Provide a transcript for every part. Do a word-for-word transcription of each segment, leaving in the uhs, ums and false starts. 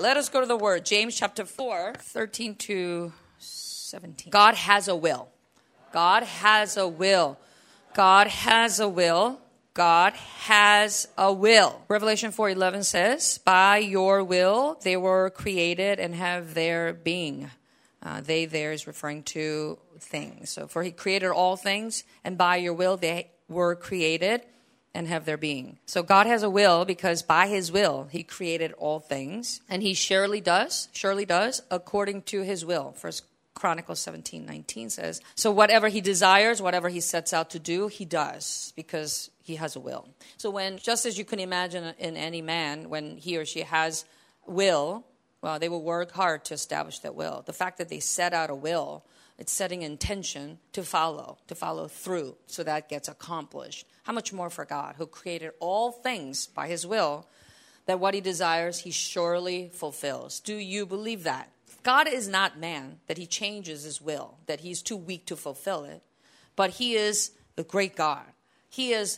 Let us go to the word. James chapter four, thirteen to seventeen. God has a will. God has a will. God has a will. God has a will. Revelation four eleven says, by your will they were created and have their being. Uh, they there is referring to things. So for he created all things, and by your will they were created and have their being. So God has a will because by his will he created all things, and he surely does, surely does, according to his will. First Chronicles seventeen nineteen says, so whatever he desires, whatever he sets out to do, he does because he has a will. So when, just as you can imagine in any man, when he or she has will, well, they will work hard to establish that will. The fact that they set out a will, it's setting intention to follow, to follow through, so that gets accomplished. How much more for God, who created all things by his will, that what he desires, he surely fulfills. Do you believe that? God is not man, that he changes his will, that he's too weak to fulfill it. But he is a great God. He is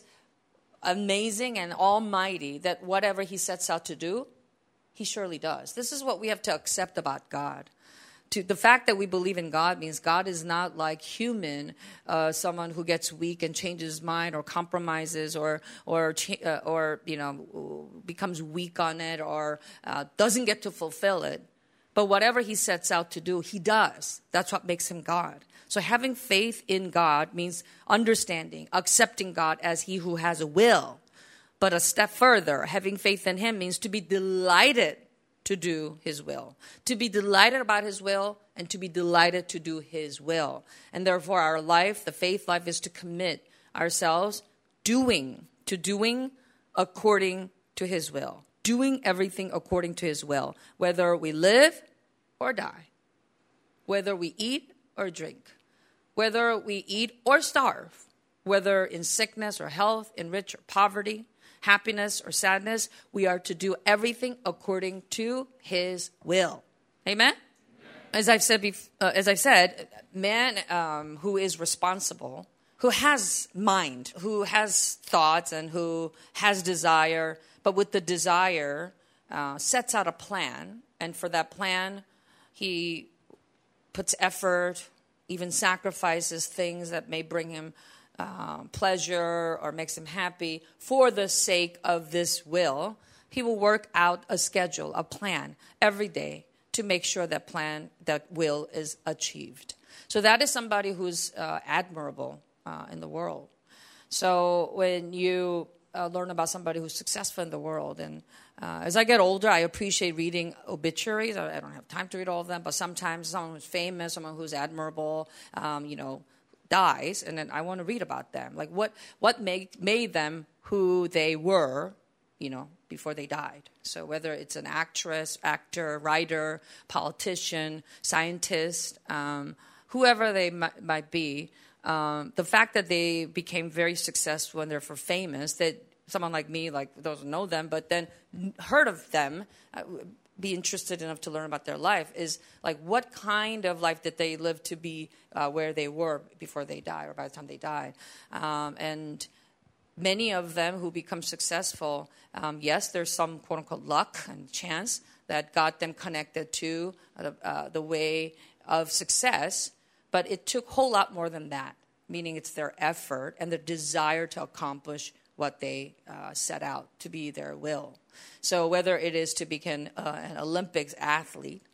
amazing and almighty, that whatever he sets out to do, he surely does. This is what we have to accept about God. To, the fact that we believe in God means God is not like human, uh, someone who gets weak and changes his mind or compromises or or uh, or you know becomes weak on it or uh, doesn't get to fulfill it. But whatever he sets out to do, he does. That's what makes him God. So having faith in God means understanding, accepting God as he who has a will. But a step further, having faith in him means to be delighted to do his will, to be delighted about his will, and to be delighted to do his will. And therefore, our life, the faith life, is to commit ourselves doing, to doing according to his will, doing everything according to his will, whether we live or die, whether we eat or drink, whether we eat or starve, whether in sickness or health, in rich or poverty, happiness or sadness, we are to do everything according to his will. Amen? Amen. As I've said, bef- uh, as I've said, man um, who is responsible, who has mind, who has thoughts, and who has desire, but with the desire uh, sets out a plan, and for that plan, he puts effort, even sacrifices things that may bring him Uh, pleasure or makes him happy for the sake of this will. He will work out a schedule, a plan every day to make sure that plan, that will is achieved. So that is somebody who's uh, admirable uh, in the world. So when you uh, learn about somebody who's successful in the world, and uh, as I get older, I appreciate reading obituaries. I, I don't have time to read all of them, but sometimes someone who's famous, someone who's admirable, um, you know, dies, and then I want to read about them. Like what what made made them who they were, you know, before they died. So whether it's an actress, actor, writer, politician, scientist, um, whoever they m- might be, um, the fact that they became very successful and therefore famous, that someone like me, like doesn't know them, but then heard of them, uh, be interested enough to learn about their life, is like what kind of life did they live to be uh, where they were before they died or by the time they died. Um, and many of them who become successful, um, yes, there's some quote-unquote luck and chance that got them connected to uh, uh, the way of success, but it took a whole lot more than that, meaning it's their effort and their desire to accomplish what they uh, set out to be their will. So whether it is to become uh, an Olympics athlete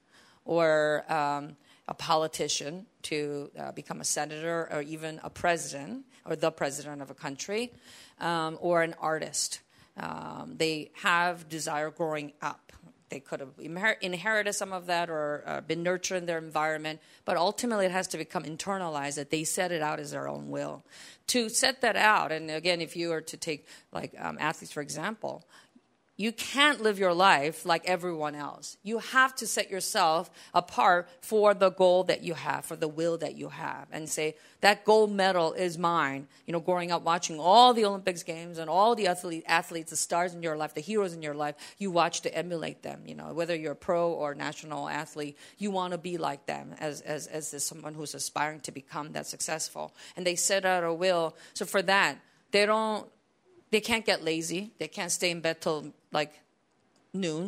or um, a politician, to uh, become a senator or even a president or the president of a country, um, or an artist, um, they have desire growing up. They could have inherited some of that or uh, been nurtured in their environment, but ultimately it has to become internalized that they set it out as their own will. To set that out, and again, if you were to take like um, athletes, for example, you can't live your life like everyone else. You have to set yourself apart for the goal that you have, for the will that you have, and say, that gold medal is mine. You know, growing up watching all the Olympics games and all the athlete, athletes, the stars in your life, the heroes in your life, you watch to emulate them. You know, whether you're a pro or national athlete, you want to be like them as, as, as someone who's aspiring to become that successful. And they set out a will. So for that, they don't, they can't get lazy. They can't stay in bed till like noon.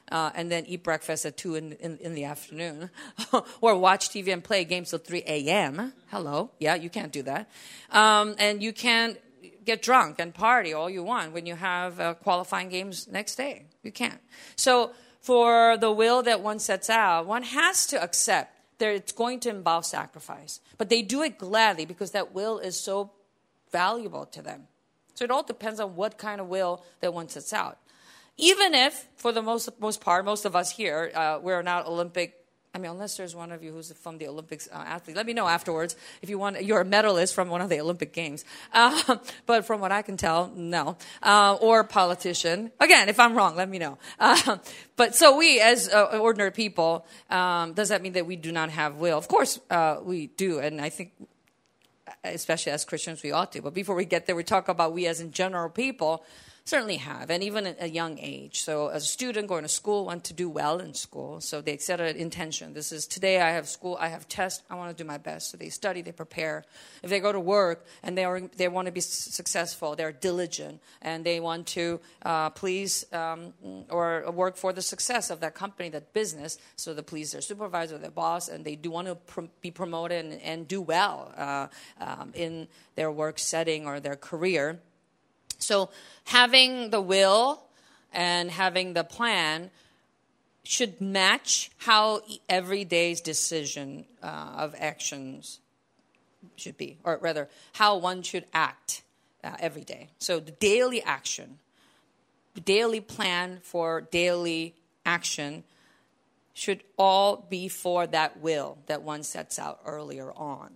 uh, and then eat breakfast at two in, in, in the afternoon, or watch T V and play games till three a.m. Hello. Yeah, you can't do that. Um, and you can't get drunk and party all you want when you have uh, qualifying games next day. You can't. So for the will that one sets out, one has to accept that it's going to involve sacrifice. But they do it gladly because that will is so valuable to them. So it all depends on what kind of will that one sets out. Even if, for the most most part, most of us here, uh, we're not Olympic. I mean, unless there's one of you who's from the Olympics uh, athlete, let me know afterwards if you want. You're a medalist from one of the Olympic Games, uh, but from what I can tell, no. Uh, or politician. Again, if I'm wrong, let me know. Uh, but so we, as uh, ordinary people, um, does that mean that we do not have will? Of course, uh, we do, and I think, especially as Christians, we ought to. But before we get there, we talk about we as in general people. Certainly have, and even at a young age. So as a student going to school, want to do well in school. So they set an intention. This is, today I have school, I have tests, I want to do my best. So they study, they prepare. If they go to work and they are, they want to be successful, they're diligent, and they want to uh, please um, or work for the success of that company, that business, so they please their supervisor, their boss, and they do want to pr- be promoted and, and do well uh, um, in their work setting or their career. So having the will and having the plan should match how every day's decision uh, of actions should be, or rather, how one should act uh, every day. So the daily action, the daily plan for daily action should all be for that will that one sets out earlier on.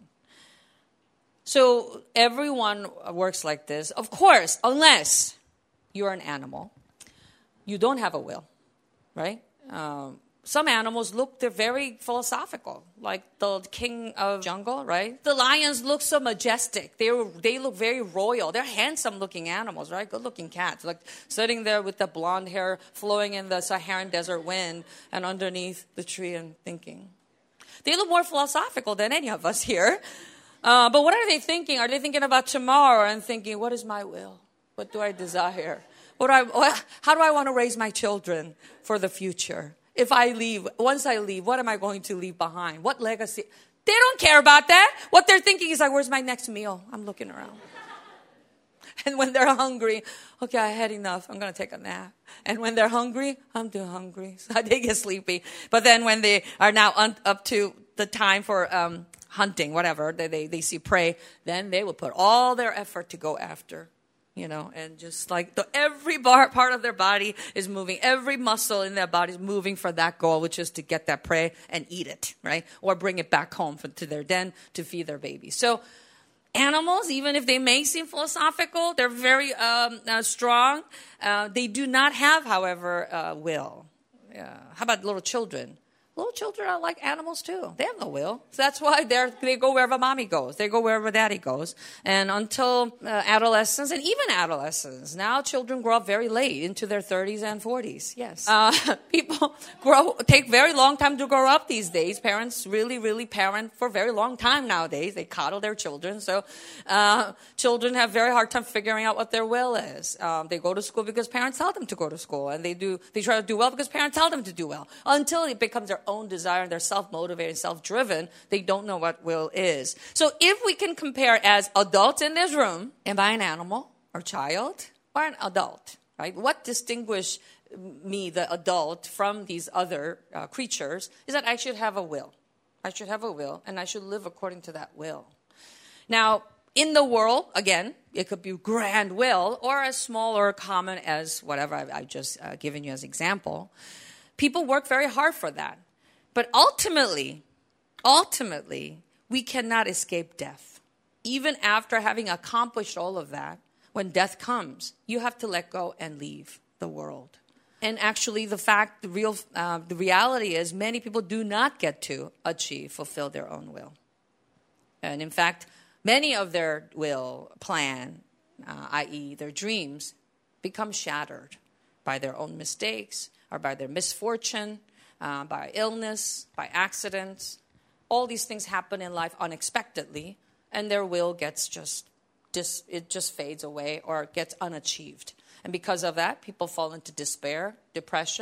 So everyone works like this. Of course, unless you're an animal, you don't have a will, right? Um, some animals look, they're very philosophical, like the king of jungle, right? The lions look so majestic. They they look very royal. They're handsome-looking animals, right? Good-looking cats, like sitting there with the blonde hair flowing in the Saharan desert wind and underneath the tree and thinking. They look more philosophical than any of us here. Uh, but what are they thinking? Are they thinking about tomorrow and thinking, what is my will? What do I desire? What do I, what, how do I want to raise my children for the future? If I leave, once I leave, what am I going to leave behind? What legacy? They don't care about that. What they're thinking is like, where's my next meal? I'm looking around. And when they're hungry, okay, I had enough. I'm going to take a nap. And when they're hungry, I'm too hungry. So they get sleepy. But then when they are now un- up to the time for um, hunting, whatever, they, they they see prey, then they will put all their effort to go after, you know, and just like the, every bar, part of their body is moving, every muscle in their body is moving for that goal, which is to get that prey and eat it, right? Or bring it back home for, to their den to feed their babies. So animals, even if they may seem philosophical, they're very um, uh, strong. Uh, they do not have, however, uh, will. Uh, how about little children? Little children are like animals too. They have no will. So that's why they they go wherever mommy goes. They go wherever daddy goes. And until uh, adolescence, and even adolescence, now children grow up very late into their thirties and forties. Yes. Uh, people grow take very long time to grow up these days. Parents really, really parent for a very long time nowadays. They coddle their children. So uh, children have very hard time figuring out what their will is. Um, they go to school because parents tell them to go to school. And they do they try to do well because parents tell them to do well. Until it becomes their own desire and they're self-motivated, self-driven, they don't know what will is. So if we can compare as adults in this room, am I an animal or child or an adult, right? What distinguishes me, the adult, from these other uh, creatures is that I should have a will. I should have a will and I should live according to that will. Now, in the world, again, it could be grand will or as small or common as whatever I've, I've just uh, given you as example. People work very hard for that. But ultimately, ultimately, we cannot escape death. Even after having accomplished all of that, when death comes, you have to let go and leave the world. And actually, the fact, the real, uh, the reality is many people do not get to achieve, fulfill their own will. And in fact, many of their will, plan, uh, that is their dreams, become shattered by their own mistakes or by their misfortune, Uh, by illness, by accidents. All these things happen in life unexpectedly, and their will gets just, just, it just fades away or gets unachieved. And because of that, people fall into despair, depression,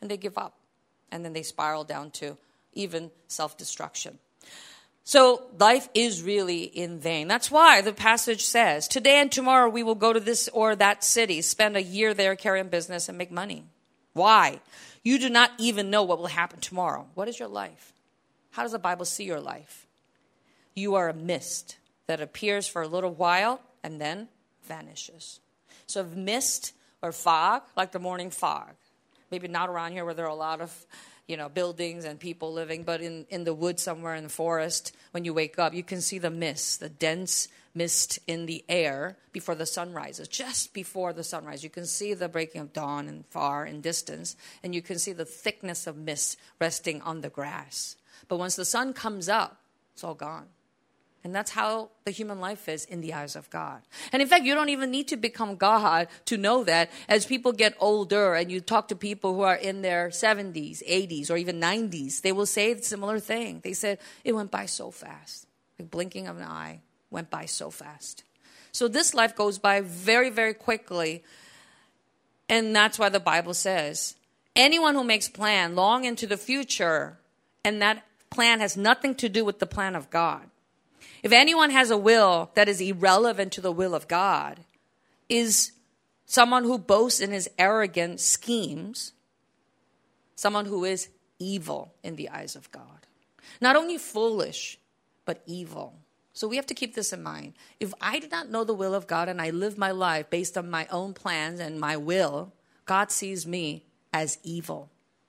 and they give up. And then they spiral down to even self-destruction. So life is really in vain. That's why the passage says, today and tomorrow we will go to this or that city, spend a year there, carry on business, and make money. Why? You do not even know what will happen tomorrow. What is your life? How does the Bible see your life? You are a mist that appears for a little while and then vanishes. So mist or fog, like the morning fog. Maybe not around here where there are a lot of you know, buildings and people living, but in, in the woods somewhere in the forest, when you wake up, you can see the mist, the dense mist in the air before the sun rises, just before the sunrise. You can see the breaking of dawn and far in distance, and you can see the thickness of mist resting on the grass. But once the sun comes up, it's all gone. And that's how the human life is in the eyes of God. And in fact, you don't even need to become God to know that. As people get older and you talk to people who are in their seventies, eighties, or even nineties, they will say a similar thing. They said, it went by so fast. Like blinking of an eye went by so fast. So this life goes by very, very quickly. And that's why the Bible says, anyone who makes plan long into the future, and that plan has nothing to do with the plan of God. If anyone has a will that is irrelevant to the will of God, is someone who boasts in his arrogant schemes, someone who is evil in the eyes of God. Not only foolish, but evil. So we have to keep this in mind. If I do not know the will of God and I live my life based on my own plans and my will, God sees me as evil.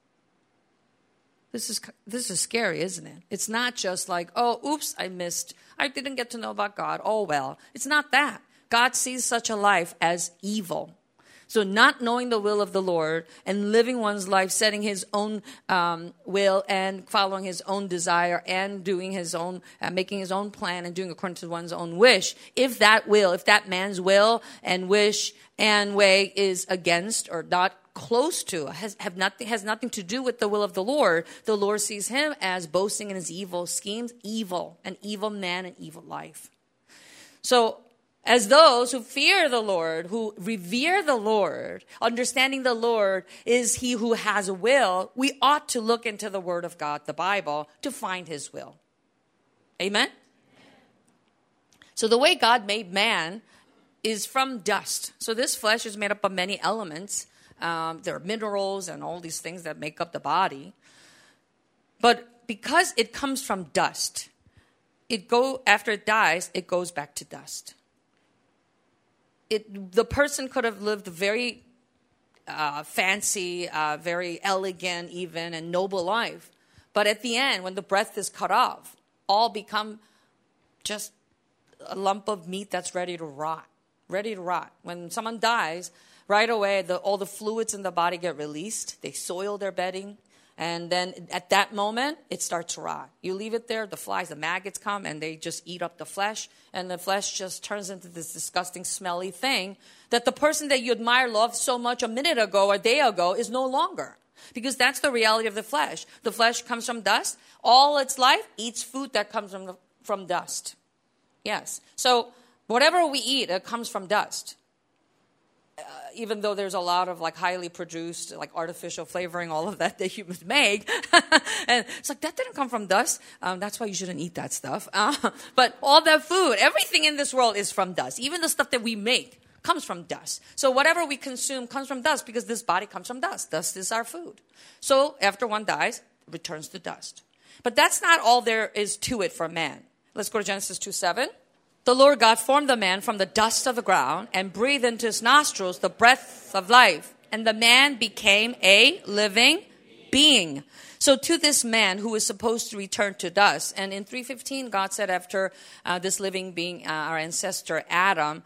This is this is scary, isn't it? It's not just like, oh, oops, I missed. I didn't get to know about God. Oh, well. It's not that. God sees such a life as evil. So not knowing the will of the Lord and living one's life, setting his own um, will and following his own desire and doing his own, uh, making his own plan and doing according to one's own wish. If that will, if that man's will and wish and way is against or not close to, has have nothing has nothing to do with the will of the Lord, the Lord sees him as boasting in his evil schemes, evil, an evil man, an evil life. So as those who fear the Lord, who revere the Lord, understanding the Lord is he who has a will, we ought to look into the Word of God, the Bible, to find his will. Amen? So the way God made man is from dust. So this flesh is made up of many elements. Um, there are minerals and all these things that make up the body. But because it comes from dust, it go after it dies, it goes back to dust. It, the person could have lived a very uh, fancy, uh, very elegant even, and noble life. But at the end, when the breath is cut off, all become just a lump of meat that's ready to rot. Ready to rot. When someone dies, right away, the, all the fluids in the body get released. They soil their bedding. And then at that moment, it starts to rot. You leave it there, the flies, the maggots come, and they just eat up the flesh. And the flesh just turns into this disgusting, smelly thing that the person that you admire, loved so much a minute ago or a day ago is no longer. Because that's the reality of the flesh. The flesh comes from dust. All its life eats food that comes from, the, from dust. Yes. So whatever we eat, it comes from dust. Uh, even though there's a lot of like highly produced, like artificial flavoring, all of that that humans make. And it's like, that didn't come from dust. Um, that's why you shouldn't eat that stuff. Uh, but all that food, everything in this world is from dust. Even the stuff that we make comes from dust. So whatever we consume comes from dust because this body comes from dust. Dust is our food. So after one dies, it returns to dust. But that's not all there is to it for man. Let's go to Genesis two seven. The Lord God formed the man from the dust of the ground and breathed into his nostrils the breath of life. And the man became a living being. So to this man who is supposed to return to dust. And in three fifteen, God said after uh, this living being, uh, our ancestor Adam,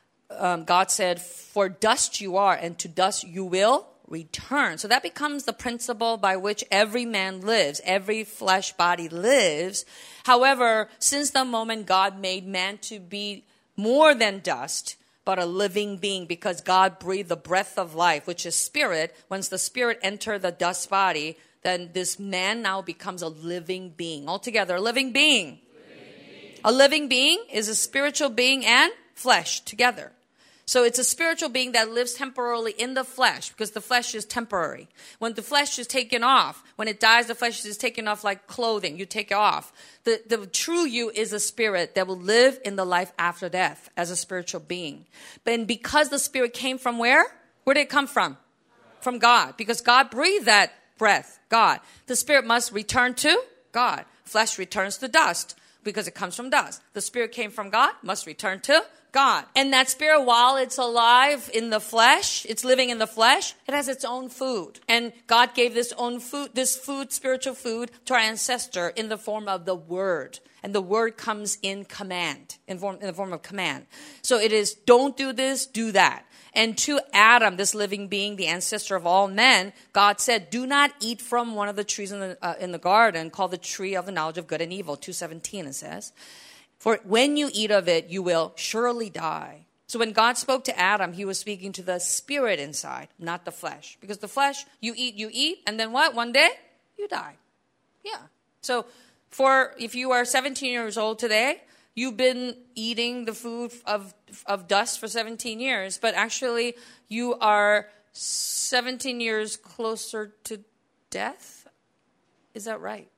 um, God said, for dust you are and to dust you will return. So that becomes the principle by which every man lives, every flesh body lives. However, since the moment God made man to be more than dust, but a living being, because God breathed the breath of life, which is spirit, once the spirit entered the dust body, then this man now becomes a living being. Altogether, a living being. Living being. A living being is a spiritual being and flesh together. So it's a spiritual being that lives temporarily in the flesh because the flesh is temporary. When the flesh is taken off, when it dies, the flesh is taken off like clothing. You take it off. The, the true you is a spirit that will live in the life after death as a spiritual being. But because the spirit came from where? Where did it come from? From God. Because God breathed that breath. God. The spirit must return to God. Flesh returns to dust because it comes from dust. The spirit came from God, must return to God. And that spirit, while it's alive in the flesh, it's living in the flesh, it has its own food. And God gave this own food, this food, spiritual food, to our ancestor in the form of the word. And the word comes in command, in, form, in the form of command. So it is, don't do this, do that. And to Adam, this living being, the ancestor of all men, God said, do not eat from one of the trees in the, uh, in the garden called the tree of the knowledge of good and evil. two seventeen it says. For when you eat of it, you will surely die. So when God spoke to Adam, he was speaking to the spirit inside, not the flesh. Because the flesh, you eat, you eat, and then what? One day, you die. Yeah. So for if you are seventeen years old today, you've been eating the food of, of dust for seventeen years, but actually you are seventeen years closer to death? Is that right?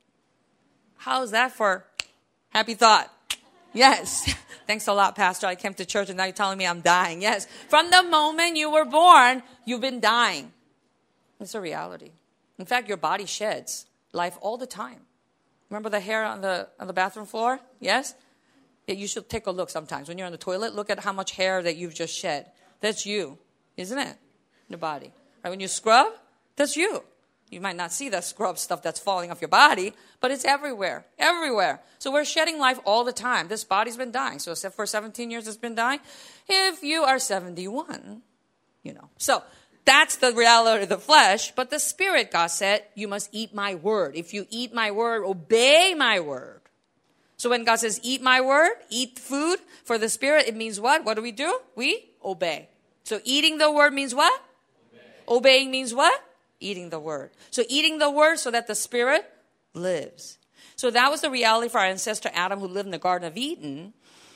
How is that for happy thought? Yes. Thanks a lot, Pastor. I came to church and now you're telling me I'm dying. Yes. From the moment you were born, you've been dying. It's a reality. In fact, your body sheds life all the time. Remember the hair on the on the bathroom floor? Yes? Yeah, you should take a look sometimes. When you're on the toilet, look at how much hair that you've just shed. That's you, isn't it? Your body. Right? When you scrub, that's you. You might not see the scrub stuff that's falling off your body, but it's everywhere, everywhere. So we're shedding life all the time. This body's been dying. So for seventeen years it's been dying. If you are seventy-one, you know. So that's the reality of the flesh. But the spirit, God said, you must eat my word. If you eat my word, obey my word. So when God says, eat my word, eat food for the spirit, it means what? What do we do? We obey. So eating the word means what? Obey. Obeying means what? Eating the word. So eating the word so that the spirit lives. So that was the reality for our ancestor Adam who lived in the Garden of Eden.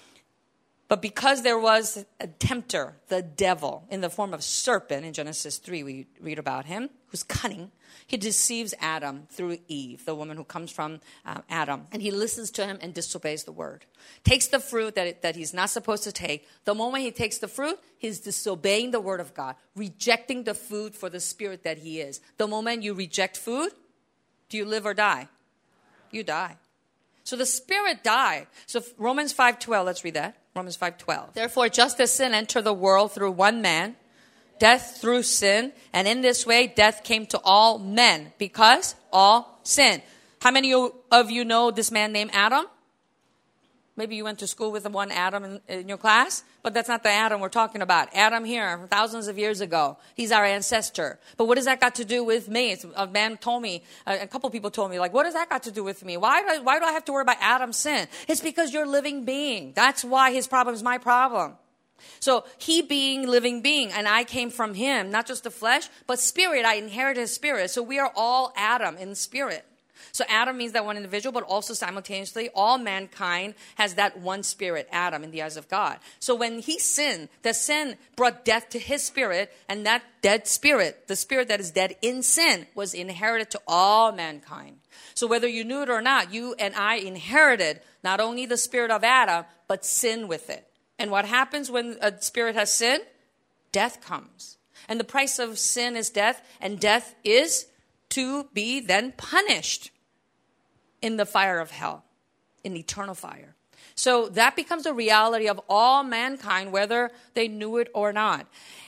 But because there was a tempter, the devil, in the form of serpent, in Genesis three we read about him, who's cunning. He deceives Adam through Eve, the woman who comes from uh, Adam. And he listens to him and disobeys the word. Takes the fruit that, it, that he's not supposed to take. The moment he takes the fruit, he's disobeying the word of God. Rejecting the food for the spirit that he is. The moment you reject food, do you live or die? You die. So the spirit died. So Romans five twelve, let's read that. Romans five twelve. Therefore, just as sin entered the world through one man, death through sin, and in this way death came to all men because all sin. How many of you know this man named Adam? Maybe you went to school with the one Adam in, in your class, but that's not the Adam we're talking about. Adam here, thousands of years ago. He's our ancestor. But what does that got to do with me? It's, a man told me, a, a couple people told me, like, what does that got to do with me? Why do I, why do I have to worry about Adam's sin? It's because you're a living being. That's why his problem is my problem. So he being living being, and I came from him, not just the flesh, but spirit. I inherited his spirit. So we are all Adam in spirit. So Adam means that one individual, but also simultaneously all mankind has that one spirit, Adam, in the eyes of God. So when he sinned, the sin brought death to his spirit, and that dead spirit, the spirit that is dead in sin, was inherited to all mankind. So whether you knew it or not, you and I inherited not only the spirit of Adam, but sin with it. And what happens when a spirit has sin? Death comes. And the price of sin is death, and death is to be then punished in the fire of hell, in eternal fire. So that becomes a reality of all mankind, whether they knew it or not.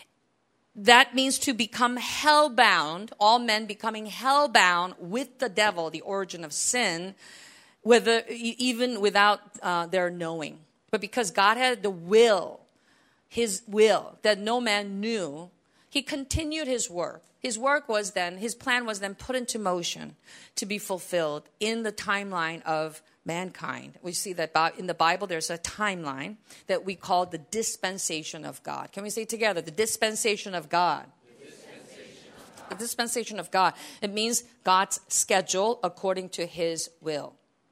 That means to become hell-bound, all men becoming hell-bound with the devil, the origin of sin, whether, even without uh, their knowing. But because God had the will, his will, that no man knew, he continued his work. His work was then, his plan was then put into motion to be fulfilled in the timeline of mankind. We see that in the Bible there's a timeline that we call the dispensation of God. Can we say together, the dispensation of God? The dispensation of God. The dispensation of God. It means God's schedule according to his will.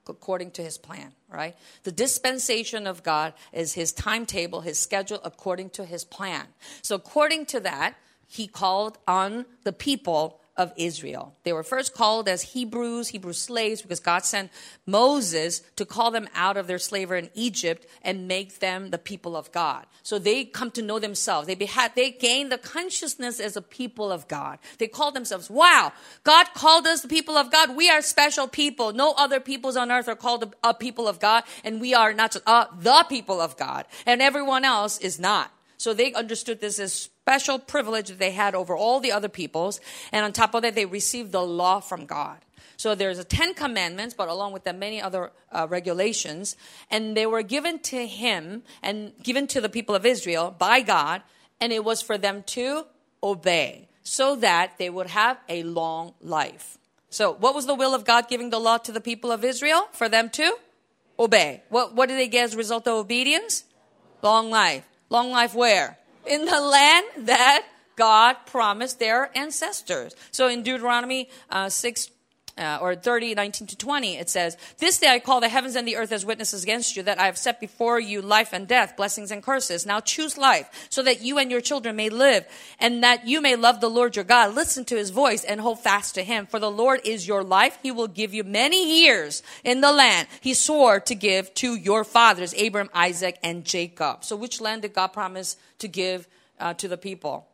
according to his plan, right? The dispensation of God is his timetable, his schedule according to his plan. So according to that, he called on the people of Israel. They were first called as Hebrews, Hebrew slaves, because God sent Moses to call them out of their slavery in Egypt and make them the people of God. So they come to know themselves. They, be, they gain the consciousness as a people of God. They call themselves, wow, God called us the people of God. We are special people. No other peoples on earth are called a, a people of God, and we are not just uh, the people of God, and everyone else is not. So they understood this as special privilege that they had over all the other peoples. And on top of that, they received the law from God. So there's a Ten Commandments, but along with them, many other uh, regulations. And they were given to him and given to the people of Israel by God. And it was for them to obey so that they would have a long life. So what was the will of God giving the law to the people of Israel? For them to obey. What, what did they get as a result of obedience? Long life. Long life where? In the land that God promised their ancestors. So in Deuteronomy uh, six uh, or thirty, nineteen to twenty, it says, "This day I call the heavens and the earth as witnesses against you, that I have set before you life and death, blessings and curses. Now choose life, so that you and your children may live, and that you may love the Lord your God. Listen to his voice and hold fast to him. For the Lord is your life. He will give you many years in the land he swore to give to your fathers, Abraham, Isaac, and Jacob." So which land did God promise to give uh, to the people?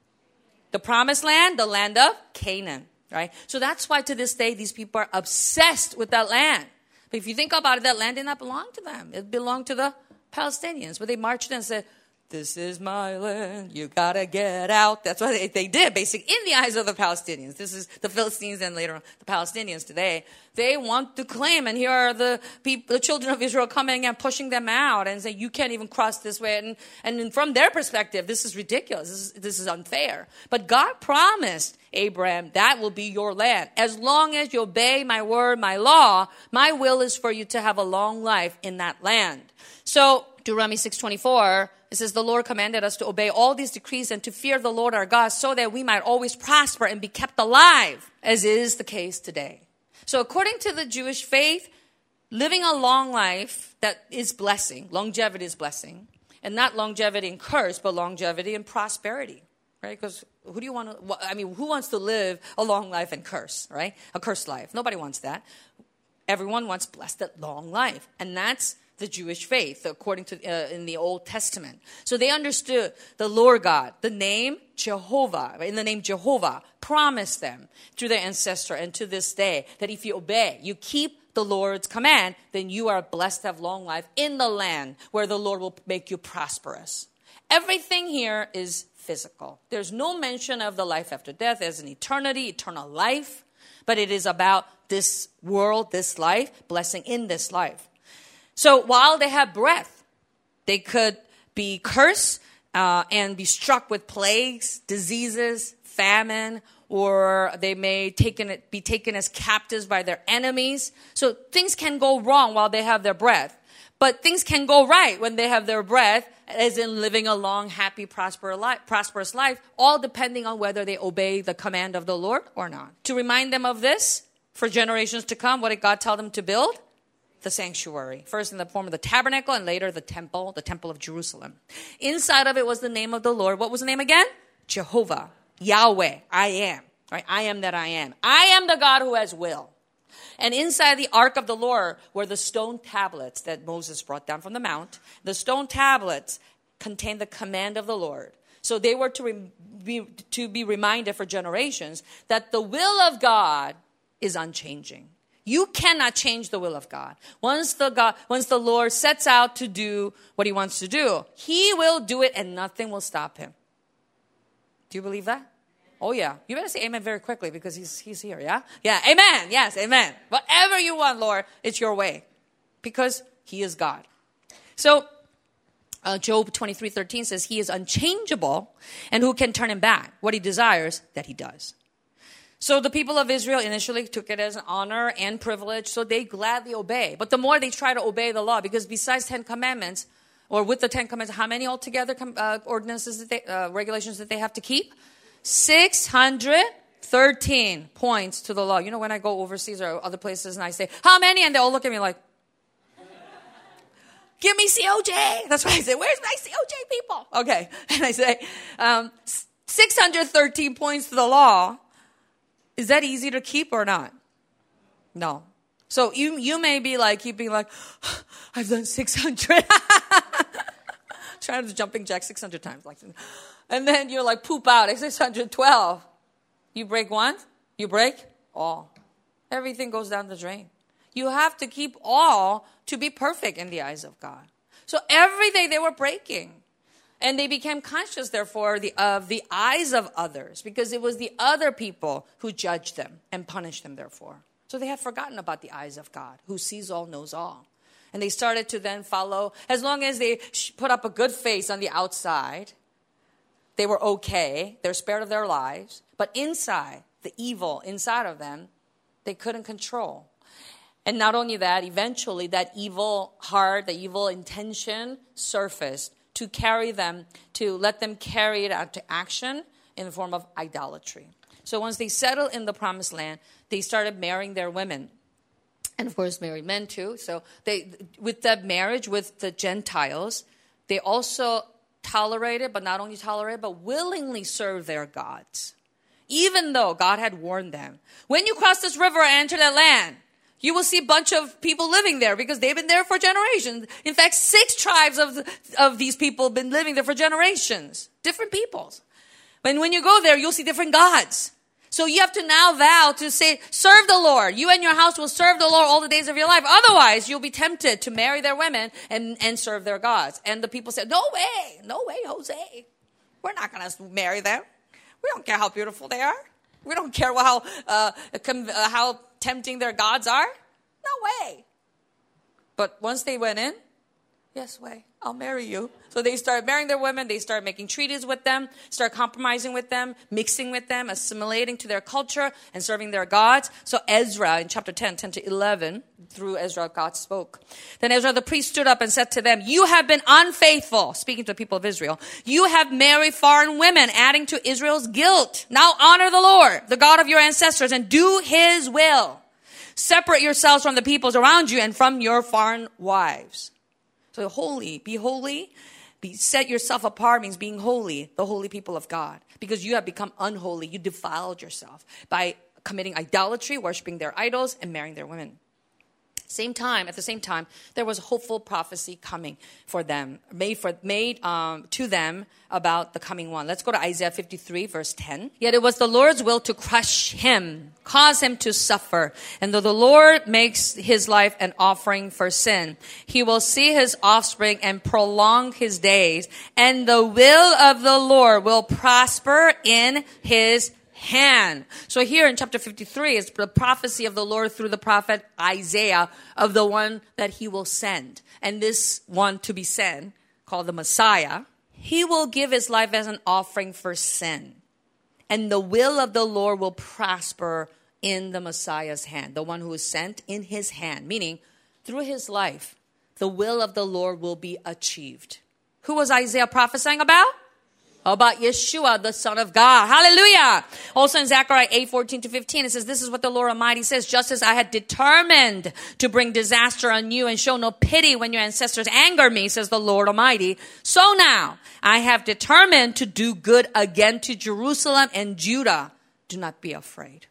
The promised land, the land of Canaan. Right? So that's why to this day, these people are obsessed with that land. But if you think about it, that land did not belong to them. It belonged to the Palestinians. But they marched in and said, "This is my land. You got to get out." That's what they, they did, basically, in the eyes of the Palestinians. This is the Philistines and later on the Palestinians today. They want to claim, and here are the people, the children of Israel coming and pushing them out and saying, "You can't even cross this way." And, and from their perspective, this is ridiculous. This is, this is unfair. But God promised Abraham, that will be your land. As long as you obey my word, my law, my will is for you to have a long life in that land. So Deuteronomy six twenty-four, it says, "The Lord commanded us to obey all these decrees and to fear the Lord our God, so that we might always prosper and be kept alive, as is the case today." So according to the Jewish faith, living a long life that is blessing, longevity is blessing, and not longevity in curse, but longevity in prosperity, right? Because who do you want to, I mean, who wants to live a long life and curse, right? A cursed life. Nobody wants that. Everyone wants blessed, long life. And that's the Jewish faith, according to uh, in the Old Testament. So they understood the Lord God, the name Jehovah, in the name Jehovah, promised them through their ancestor and to this day that if you obey, you keep the Lord's command, then you are blessed to have long life in the land where the Lord will make you prosperous. Everything here is physical. There's no mention of the life after death as an eternity, eternal life, but it is about this world, this life, blessing in this life. So while they have breath, they could be cursed uh, and be struck with plagues, diseases, famine, or they may taken, be taken as captives by their enemies. So things can go wrong while they have their breath. But things can go right when they have their breath, as in living a long, happy, prosperous life, prosperous life, all depending on whether they obey the command of the Lord or not. To remind them of this, for generations to come, what did God tell them to build? The sanctuary. First in the form of the tabernacle and later the temple, the temple of Jerusalem. Inside of it was the name of the Lord. What was the name again? Jehovah, Yahweh, I am. Right? I am that I am. I am the God who has will. And inside the ark of the Lord were the stone tablets that Moses brought down from the mount. The stone tablets contained the command of the Lord. So they were to, re- be, to be reminded for generations that the will of God is unchanging. You cannot change the will of God. Once the God, once the Lord sets out to do what he wants to do, he will do it and nothing will stop him. Do you believe that? Oh yeah. You better say amen very quickly because he's he's here, yeah? Yeah, amen. Yes, amen. Whatever you want, Lord, it's your way. Because he is God. So uh, Job twenty-three thirteen says he is unchangeable and who can turn him back? What he desires, that he does. So the people of Israel initially took it as an honor and privilege, so they gladly obey. But the more they try to obey the law, because besides Ten Commandments, or with the Ten Commandments, how many altogether uh, ordinances, that they, uh, regulations that they have to keep? six hundred thirteen points to the law. You know, when I go overseas or other places and I say, how many? And they all look at me like, give me C O J. That's why I say, where's my C O J people? Okay. And I say, um, six hundred thirteen points to the law. Is that easy to keep or not? No. So you you may be like keeping like, I've done six hundred. Trying to jumping jack six hundred times. like, And then you're like poop out at six hundred twelve. You break one, you break all. Everything goes down the drain. You have to keep all to be perfect in the eyes of God. So every day they were breaking. And they became conscious, therefore, the, of the eyes of others. Because it was the other people who judged them and punished them, therefore. So they had forgotten about the eyes of God, who sees all, knows all. And they started to then follow. As long as they put up a good face on the outside, they were okay. They're spared of their lives. But inside, the evil inside of them, they couldn't control. And not only that, eventually that evil heart, the evil intention surfaced to carry them, to let them carry it out to action in the form of idolatry. So once they settled in the promised land, they started marrying their women. And of course, married men too. So they, with that marriage with the Gentiles, they also tolerated, but not only tolerated, but willingly served their gods. Even though God had warned them, when you cross this river and enter that land, you will see a bunch of people living there because they've been there for generations. In fact, six tribes of, the, of these people have been living there for generations. Different peoples. And when you go there, you'll see different gods. So you have to now vow to say, serve the Lord. You and your house will serve the Lord all the days of your life. Otherwise, you'll be tempted to marry their women and, and serve their gods. And the people said, no way, no way, Jose. We're not going to marry them. We don't care how beautiful they are. We don't care how, uh, how tempting their gods are. No way. But once they went in, yes way, I'll marry you. So they started marrying their women. They started making treaties with them, start compromising with them, mixing with them, assimilating to their culture, and serving their gods. So Ezra, in chapter ten, ten to eleven, through Ezra, God spoke. Then Ezra the priest stood up and said to them, you have been unfaithful, speaking to the people of Israel. You have married foreign women, adding to Israel's guilt. Now honor the Lord, the God of your ancestors, and do his will. Separate yourselves from the peoples around you and from your foreign wives. So holy, be holy, be, set yourself apart means being holy, the holy people of God. Because you have become unholy. You defiled yourself by committing idolatry, worshiping their idols, and marrying their women. Same time, at the same time, there was a hopeful prophecy coming for them, made for made um, to them about the coming one. Let's go to Isaiah fifty-three, verse ten. Yet it was the Lord's will to crush him, cause him to suffer. And though the Lord makes his life an offering for sin, he will see his offspring and prolong his days. And the will of the Lord will prosper in his hand. So here in chapter fifty-three is the prophecy of the Lord through the prophet Isaiah of the one that he will send. And this one to be sent, called the Messiah, he will give his life as an offering for sin. And the will of the Lord will prosper in the Messiah's hand, the one who is sent in his hand, meaning through his life, the will of the Lord will be achieved. Who was Isaiah prophesying about? About Yeshua, the Son of God. Hallelujah. Also in Zechariah eight, fourteen to fifteen, it says, this is what the Lord Almighty says, just as I had determined to bring disaster on you and show no pity when your ancestors anger me, says the Lord Almighty, so now I have determined to do good again to Jerusalem and Judah. Do not be afraid.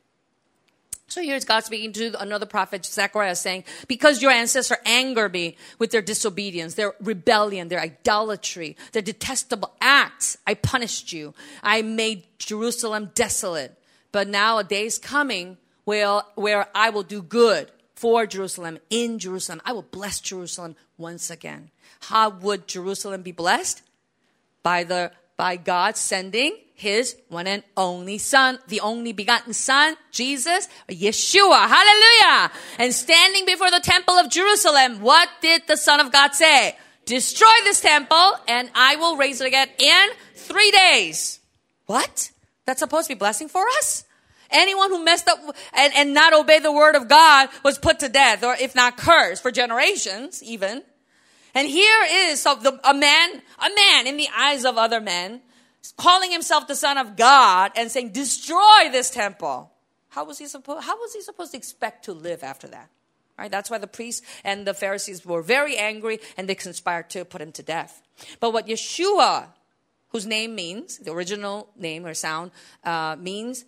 So here's God speaking to another prophet, Zechariah, saying, because your ancestors anger me with their disobedience, their rebellion, their idolatry, their detestable acts, I punished you. I made Jerusalem desolate. But now a day is coming where, where I will do good for Jerusalem, in Jerusalem. I will bless Jerusalem once again. How would Jerusalem be blessed? By the by God sending his one and only son, the only begotten son, Jesus, Yeshua. Hallelujah. And standing before the temple of Jerusalem, what did the Son of God say? Destroy this temple and I will raise it again in three days. What? That's supposed to be blessing for us? Anyone who messed up and, and not obeyed the word of God was put to death, or if not cursed for generations even. And here is so the, a man, a man in the eyes of other men, calling himself the Son of God and saying, destroy this temple. How was he supposed, how was he supposed to expect to live after that? Right? That's why the priests and the Pharisees were very angry and they conspired to put him to death. But what Yeshua, whose name means, the original name or sound, uh, means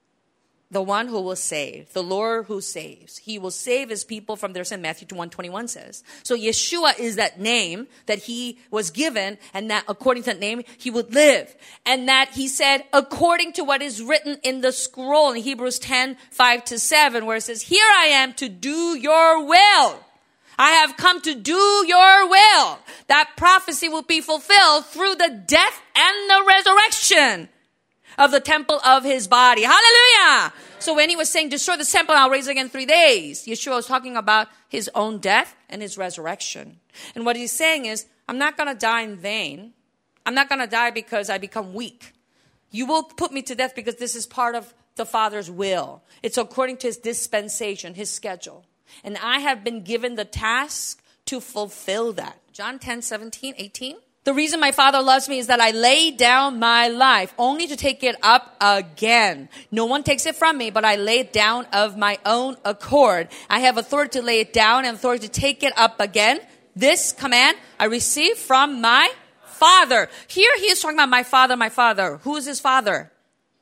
the one who will save, the Lord who saves. He will save his people from their sin, Matthew one twenty-one says. So Yeshua is that name that he was given, and that according to that name, he would live. And that he said, according to what is written in the scroll in Hebrews ten, five to seven, where it says, here I am to do your will. I have come to do your will. That prophecy will be fulfilled through the death and the resurrection of the temple of his body. Hallelujah! So when he was saying, destroy the temple, I'll raise it again in three days, Yeshua was talking about his own death and his resurrection. And what he's saying is, I'm not going to die in vain. I'm not going to die because I become weak. You will put me to death because this is part of the Father's will. It's according to his dispensation, his schedule. And I have been given the task to fulfill that. John ten, seventeen, eighteen. The reason my Father loves me is that I lay down my life only to take it up again. No one takes it from me, but I lay it down of my own accord. I have authority to lay it down and authority to take it up again. This command I received from my Father. Here he is talking about my Father, my Father. Who is his father?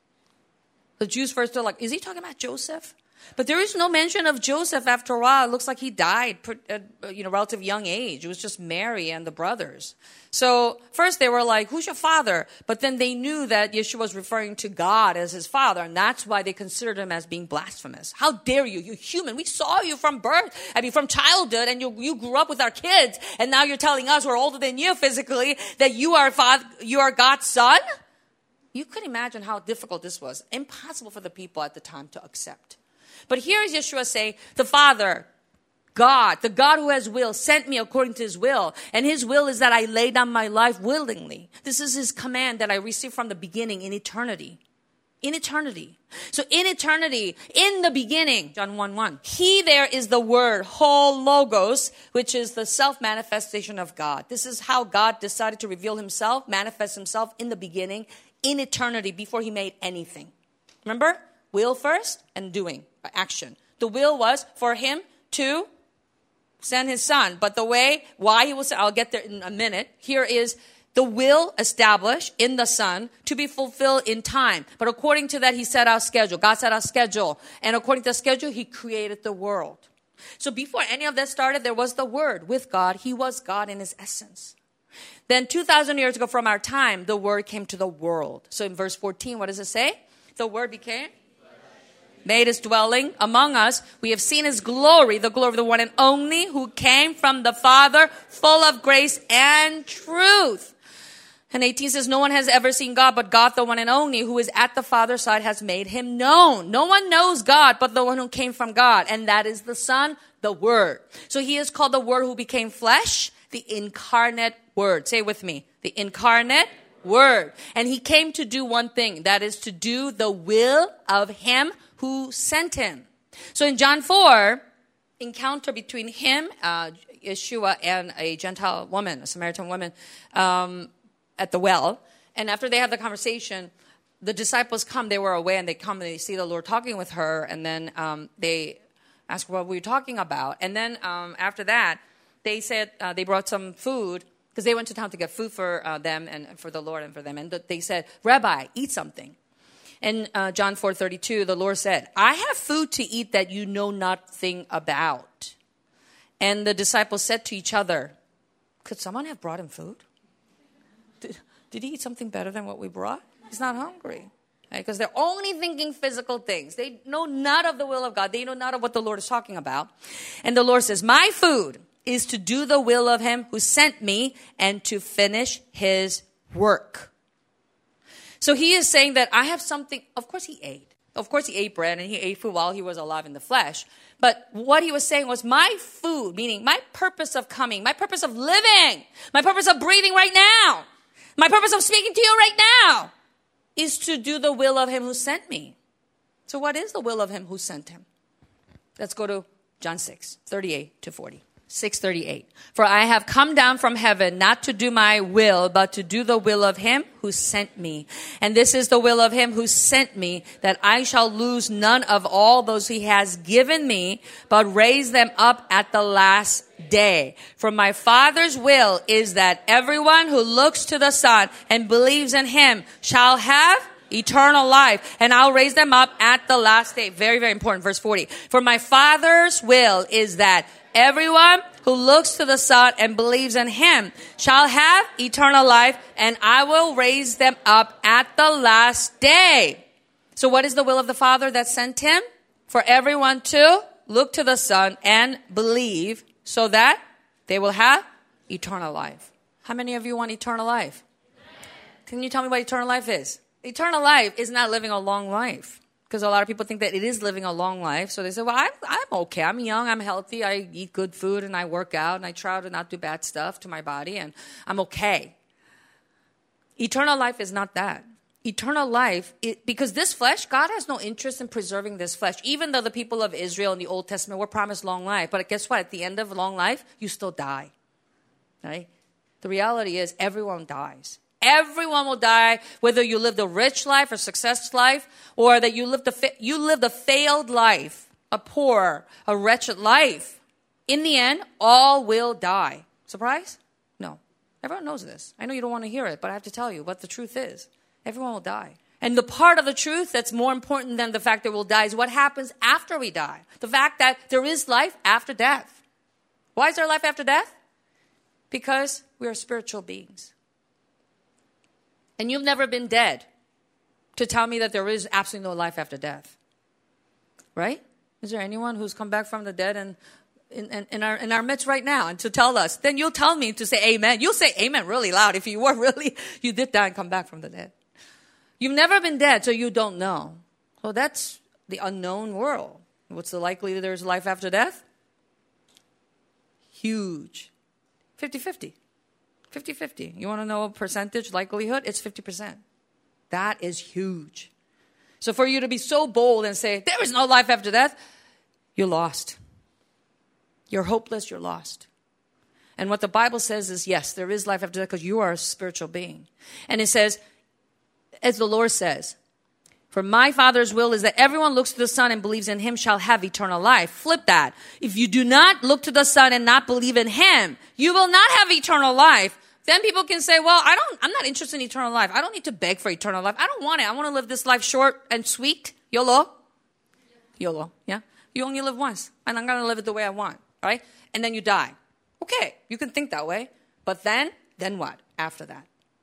The Jews first are like, is he talking about Joseph? But there is no mention of Joseph after a while. It looks like he died at you know, relative young age. It was just Mary and the brothers. So first they were like, who's your father? But then they knew that Yeshua was referring to God as his father. And that's why they considered him as being blasphemous. How dare you? You're human. We saw you from birth. I mean, from childhood. And you, you grew up with our kids. And now you're telling us who are older than you physically that you are, father, you are God's son? You could imagine how difficult this was. Impossible for the people at the time to accept. But here is Yeshua saying, the Father, God, the God who has will, sent me according to his will. And his will is that I lay down my life willingly. This is his command that I received from the beginning in eternity. In eternity. So in eternity, in the beginning, John one one, he there is the word, whole logos, which is the self-manifestation of God. This is how God decided to reveal himself, manifest himself in the beginning, in eternity, before he made anything. Remember? Will first and doing, action. The will was for him to send his son. But the way, why he will say, I'll get there in a minute. Here is the will established in the son to be fulfilled in time. But according to that, he set out schedule. God set out schedule. And according to the schedule, he created the world. So before any of that started, there was the Word with God. He was God in his essence. Then two thousand years ago from our time, the Word came to the world. So in verse fourteen, what does it say? The Word became? Made his dwelling among us. We have seen his glory, the glory of the one and only who came from the Father, full of grace and truth. And eighteen says, no one has ever seen God, but God, the one and only, who is at the Father's side, has made him known. No one knows God but the one who came from God, and that is the Son, the Word. So he is called the Word who became flesh, the incarnate Word. Say it with me, the incarnate Word. And he came to do one thing, that is to do the will of him who sent him. So in John four, encounter between him, uh, Yeshua, and a Gentile woman, a Samaritan woman, um, at the well. And after they have the conversation, the disciples come, they were away, and they come and they see the Lord talking with her. And then um, they ask, what were you talking about? And then um, after that, they said uh, they brought some food, because they went to town to get food for uh, them and for the Lord and for them. And they said, Rabbi, eat something. And uh, John four thirty-two, the Lord said, I have food to eat that you know nothing about. And the disciples said to each other, could someone have brought him food? Did, did he eat something better than what we brought? He's not hungry. Because right? They're only thinking physical things. They know not of the will of God. They know not of what the Lord is talking about. And the Lord says, my food is to do the will of him who sent me and to finish his work. So he is saying that I have something. Of course he ate. Of course he ate bread and he ate food while he was alive in the flesh. But what he was saying was my food, meaning my purpose of coming, my purpose of living, my purpose of breathing right now, my purpose of speaking to you right now is to do the will of him who sent me. So what is the will of him who sent him? Let's go to John six, thirty-eight to forty. six thirty-eight. For I have come down from heaven not to do my will, but to do the will of him who sent me. And this is the will of him who sent me, that I shall lose none of all those he has given me, but raise them up at the last day. For my Father's will is that everyone who looks to the Son and believes in him shall have eternal life, and I'll raise them up at the last day. Very, very important. Verse forty. For my Father's will is that everyone who looks to the Son and believes in him shall have eternal life, and I will raise them up at the last day. So what is the will of the Father that sent him? For everyone to look to the Son and believe, so that they will have eternal life. How many of you want eternal life? Can you tell me what eternal life is? Eternal life is not living a long life. Because a lot of people think that it is living a long life. So they say, well, I'm, I'm okay. I'm young. I'm healthy. I eat good food and I work out and I try to not do bad stuff to my body and I'm okay. Eternal life is not that. Eternal life, it, because this flesh, God has no interest in preserving this flesh. Even though the people of Israel in the Old Testament were promised long life. But guess what? At the end of long life, you still die. Right? The reality is everyone dies. Everyone will die, whether you lived a rich life or success life, or that you lived a, fa- you lived a failed life, a poor, a wretched life. In the end, all will die. Surprise? No. Everyone knows this. I know you don't want to hear it, but I have to tell you what the truth is. Everyone will die. And the part of the truth that's more important than the fact that we'll die is what happens after we die. The fact that there is life after death. Why is there life after death? Because we are spiritual beings. And you've never been dead to tell me that there is absolutely no life after death. Right? Is there anyone who's come back from the dead and in, in, in, our, in our midst right now and to tell us? Then you'll tell me to say amen. You'll say amen really loud if you were really, you did die and come back from the dead. You've never been dead, so you don't know. So that's the unknown world. What's the likelihood there's life after death? Huge. fifty-fifty. fifty-fifty. You want to know a percentage likelihood? It's fifty percent. That is huge. So for you to be so bold and say, there is no life after death, you're lost. You're hopeless, you're lost. And what the Bible says is, yes, there is life after death because you are a spiritual being. And it says, as the Lord says, for my Father's will is that everyone looks to the Son and believes in him shall have eternal life. Flip that. If you do not look to the Son and not believe in him, you will not have eternal life. Then people can say, well, I don't, I'm not interested in eternal life. I don't need to beg for eternal life. I don't want it. I want to live this life short and sweet. YOLO. YOLO. Yeah. You only live once. And I'm going to live it the way I want. Right? And then you die. Okay. You can think that way. But then, then what after that?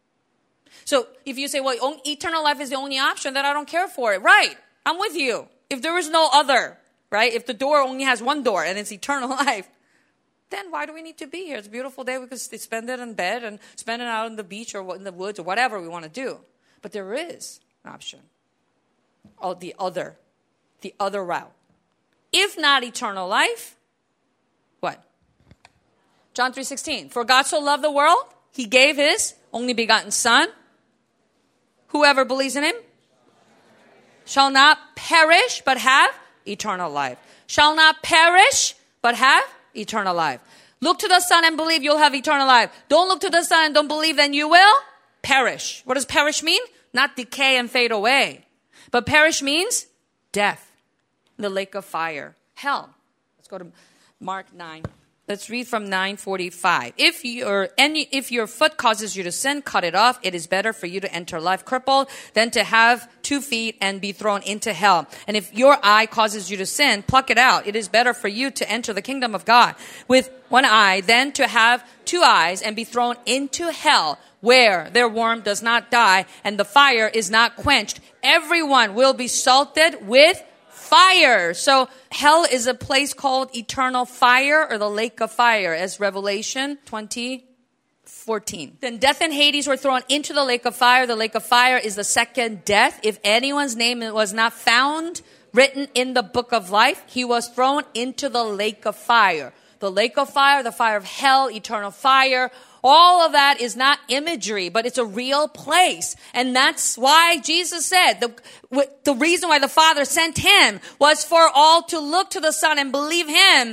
So if you say, well, eternal life is the only option, then I don't care for it. Right. I'm with you. If there is no other, right? If the door only has one door and it's eternal life, then why do we need to be here? It's a beautiful day. We could spend it in bed and spend it out on the beach or in the woods or whatever we want to do. But there is an option. Oh, the other. The other route. If not eternal life, what? John three sixteen. For God so loved the world, he gave his only begotten Son. Whoever believes in him shall not perish, but have eternal life. Shall not perish, but have eternal life. Look to the Son and believe you'll have eternal life. Don't look to the Son and don't believe, then you will perish. What does perish mean? Not decay and fade away. But perish means death. The lake of fire. Hell. Let's go to Mark nine. Let's read from nine forty-five. If your any if your foot causes you to sin, cut it off. It is better for you to enter life crippled than to have two feet and be thrown into hell. And if your eye causes you to sin, pluck it out. It is better for you to enter the kingdom of God with one eye than to have two eyes and be thrown into hell, where their worm does not die and the fire is not quenched. Everyone will be salted with fire. So hell is a place called eternal fire or the lake of fire, as Revelation twenty fourteen. Then death and Hades were thrown into the lake of fire. The lake of fire is the second death. If anyone's name was not found written in the book of life, he was thrown into the lake of fire. The lake of fire, the fire of hell, eternal fire. All of that is not imagery, but it's a real place. And that's why Jesus said the, the reason why the Father sent him was for all to look to the Son and believe him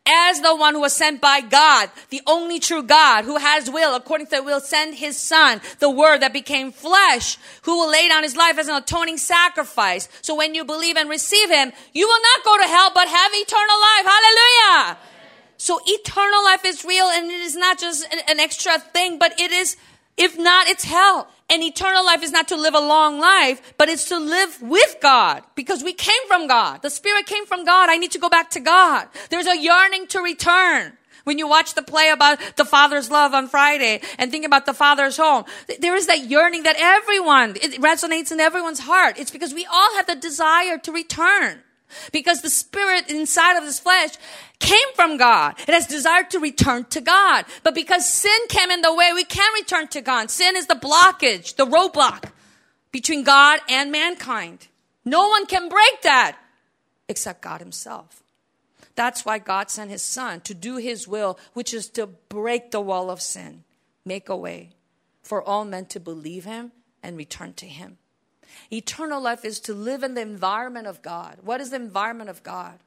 as the one who was sent by God, the only true God, who has will, according to the will, send his son, the word that became flesh, who will lay down his life as an atoning sacrifice. So when you believe and receive him, you will not go to hell, but have eternal life. Hallelujah. So eternal life is real, and it is not just an extra thing, but it is, if not, it's hell. And eternal life is not to live a long life, but it's to live with God, because we came from God. The Spirit came from God. I need to go back to God. There's a yearning to return. When you watch the play about the Father's love on Friday and think about the Father's home, there is that yearning that everyone, it resonates in everyone's heart. It's because we all have the desire to return. Because the spirit inside of this flesh came from God. It has desired to return to God. But because sin came in the way, we can't return to God. Sin is the blockage, the roadblock between God and mankind. No one can break that except God himself. That's why God sent his son to do his will, which is to break the wall of sin, make a way for all men to believe him and return to him. Eternal life is to live in the environment of God. What is the environment of God?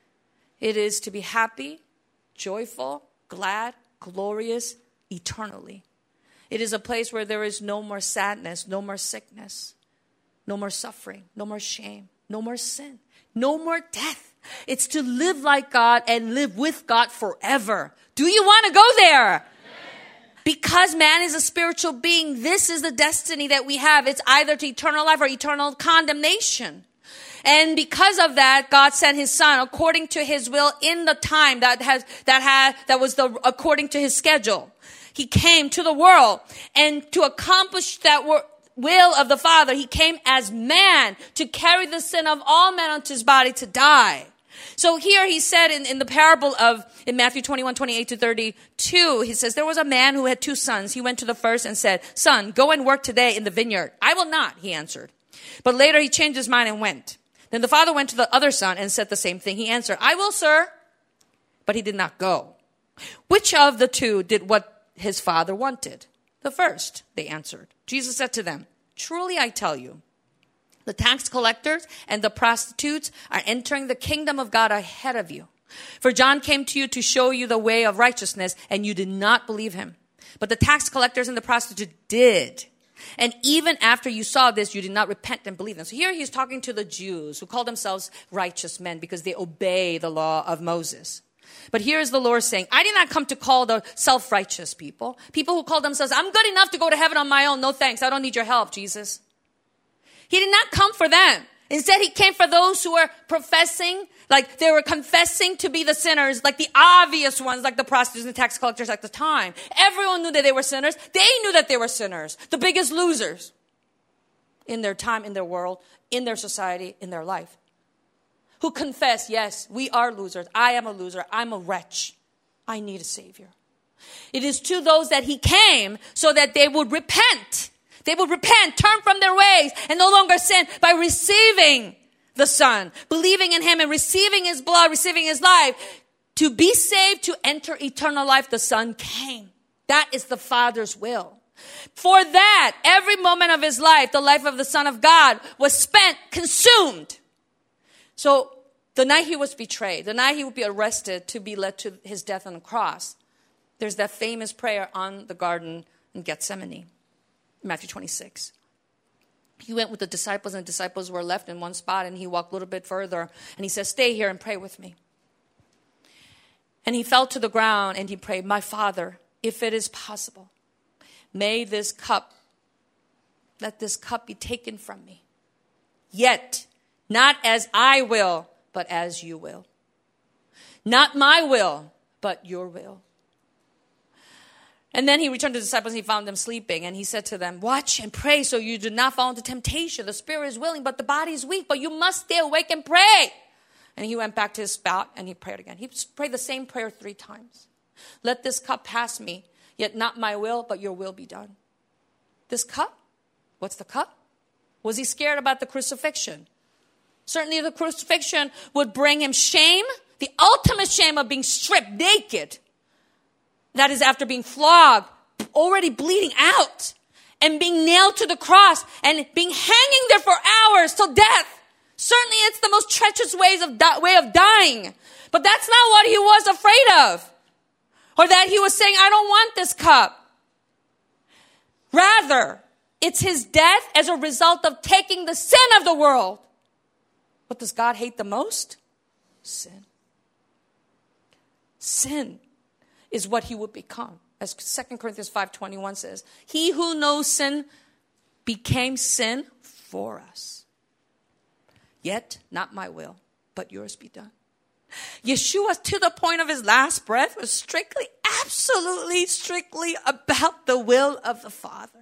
It is to be happy, joyful, glad, glorious, eternally. It is a place where there is no more sadness, no more sickness, no more suffering, no more shame, no more sin, no more death. It's to live like God and live with God forever. Do you want to go there? Because man is a spiritual being, this is the destiny that we have. It's either to eternal life or eternal condemnation. And because of that, God sent his son according to his will in the time that has, that had, that was the, according to his schedule. He came to the world, and to accomplish that wor- will of the Father, he came as man to carry the sin of all men onto his body to die. So here he said in, in the parable of, in Matthew twenty-one, twenty-eight to thirty-two, he says, there was a man who had two sons. He went to the first and said, son, go and work today in the vineyard. I will not, he answered. But later he changed his mind and went. Then the father went to the other son and said the same thing. He answered, I will, sir. But he did not go. Which of the two did what his father wanted? The first, they answered. Jesus said to them, truly I tell you, the tax collectors and the prostitutes are entering the kingdom of God ahead of you. For John came to you to show you the way of righteousness, and you did not believe him. But the tax collectors and the prostitutes did. And even after you saw this, you did not repent and believe them. So here he's talking to the Jews who call themselves righteous men because they obey the law of Moses. But here is the Lord saying, I did not come to call the self-righteous people. People who call themselves, I'm good enough to go to heaven on my own. No thanks. I don't need your help, Jesus. He did not come for them. Instead, he came for those who were professing, like they were confessing to be the sinners, like the obvious ones, like the prostitutes and the tax collectors at the time. Everyone knew that they were sinners. They knew that they were sinners. The biggest losers in their time, in their world, in their society, in their life. Who confess, yes, we are losers. I am a loser. I'm a wretch. I need a savior. It is to those that he came so that they would repent. They would repent, turn from their ways, and no longer sin by receiving the Son, believing in him and receiving his blood, receiving his life. To be saved, to enter eternal life, the Son came. That is the Father's will. For that, every moment of his life, the life of the Son of God was spent, consumed. So the night he was betrayed, the night he would be arrested to be led to his death on the cross, there's that famous prayer on the garden in Gethsemane. Matthew twenty-six. He went with the disciples, and the disciples were left in one spot, and he walked a little bit further, and he says, stay here and pray with me. And he fell to the ground, and he prayed, my Father, if it is possible, may this cup, let this cup be taken from me. Yet, not as I will, but as you will. Not my will, but your will. And then he returned to the disciples and he found them sleeping. And he said to them, watch and pray so you do not fall into temptation. The spirit is willing, but the body is weak. But you must stay awake and pray. And he went back to his spot and he prayed again. He prayed the same prayer three times. Let this cup pass me, yet not my will, but your will be done. This cup? What's the cup? Was he scared about the crucifixion? Certainly the crucifixion would bring him shame, the ultimate shame of being stripped naked. That is after being flogged, already bleeding out, and being nailed to the cross, and being hanging there for hours till death. Certainly it's the most treacherous ways of di- way of dying. But that's not what he was afraid of. Or that he was saying, I don't want this cup. Rather, it's his death as a result of taking the sin of the world. What does God hate the most? Sin. Sin is what he would become. As Second Corinthians five twenty-one says, he who knows sin became sin for us. Yet, not my will, but yours be done. Yeshua, to the point of his last breath, was strictly, absolutely, strictly about the will of the Father.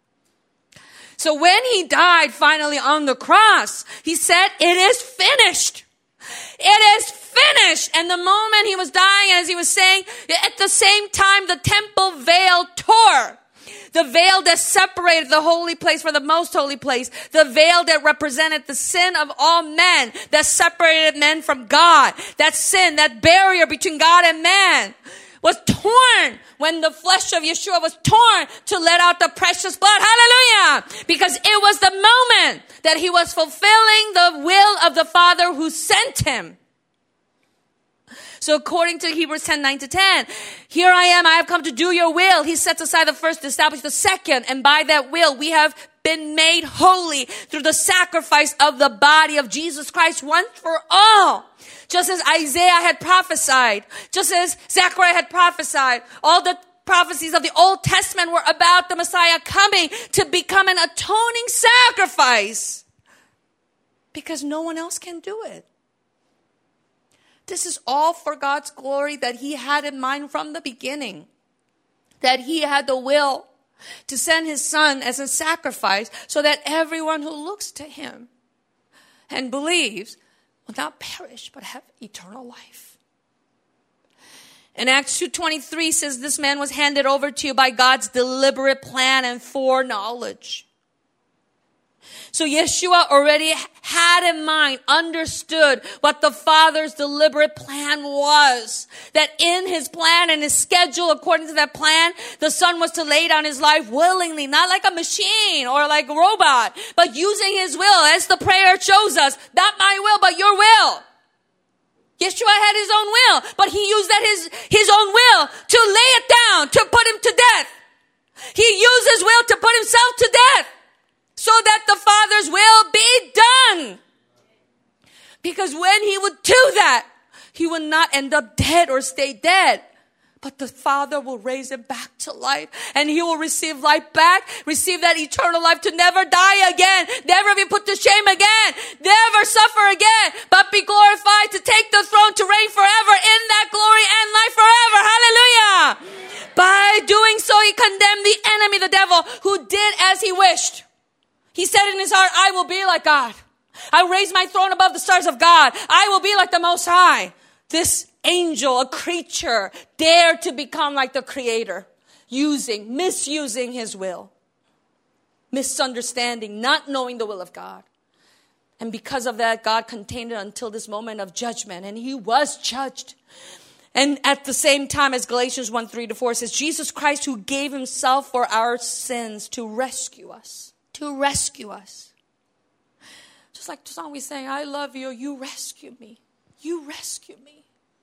So when he died finally on the cross, he said, it is finished. It is finished. And the moment he was dying, as he was saying, at the same time, the temple veil tore. The veil that separated the holy place from the most holy place. The veil that represented the sin of all men. That separated men from God. That sin, that barrier between God and man was torn when the flesh of Yeshua was torn to let out the precious blood. Hallelujah! Because it was the moment that he was fulfilling the will of the Father who sent him. So according to Hebrews ten, nine to ten, here I am, I have come to do your will. He sets aside the first to establish the second. And by that will, we have been made holy through the sacrifice of the body of Jesus Christ once for all. Just as Isaiah had prophesied, just as Zechariah had prophesied, all the prophecies of the Old Testament were about the Messiah coming to become an atoning sacrifice. Because no one else can do it. This is all for God's glory that he had in mind from the beginning. That he had the will to send his son as a sacrifice so that everyone who looks to him and believes will not perish but have eternal life. And Acts two twenty-three says this man was handed over to you by God's deliberate plan and foreknowledge. So Yeshua already had in mind, understood what the Father's deliberate plan was. That in his plan and his schedule, according to that plan, the Son was to lay down his life willingly, not like a machine or like a robot, but using his will, as the prayer shows us, not my will, but your will. Yeshua had his own will, but he used that his, his own will to lay it down, to put him to death. He used his will to put himself to death. So that the Father's will be done. Because when he would do that, he would not end up dead or stay dead. But the Father will raise him back to life. And he will receive life back. Receive that eternal life to never die again. Never be put to shame again. Never suffer again. But be glorified to take the throne to reign forever in that glory and life forever. Hallelujah. By doing so, he condemned the enemy, the devil, who did as he wished. He said in his heart, I will be like God. I raise my throne above the stars of God. I will be like the Most High. This angel, a creature, dared to become like the Creator, using, misusing his will, misunderstanding, not knowing the will of God. And because of that, God contained it until this moment of judgment, and he was judged. And at the same time, as Galatians one, three to four says, Jesus Christ, who gave himself for our sins to rescue us. To rescue us. Just like the song we sang, I love you, you rescue me. You rescue me.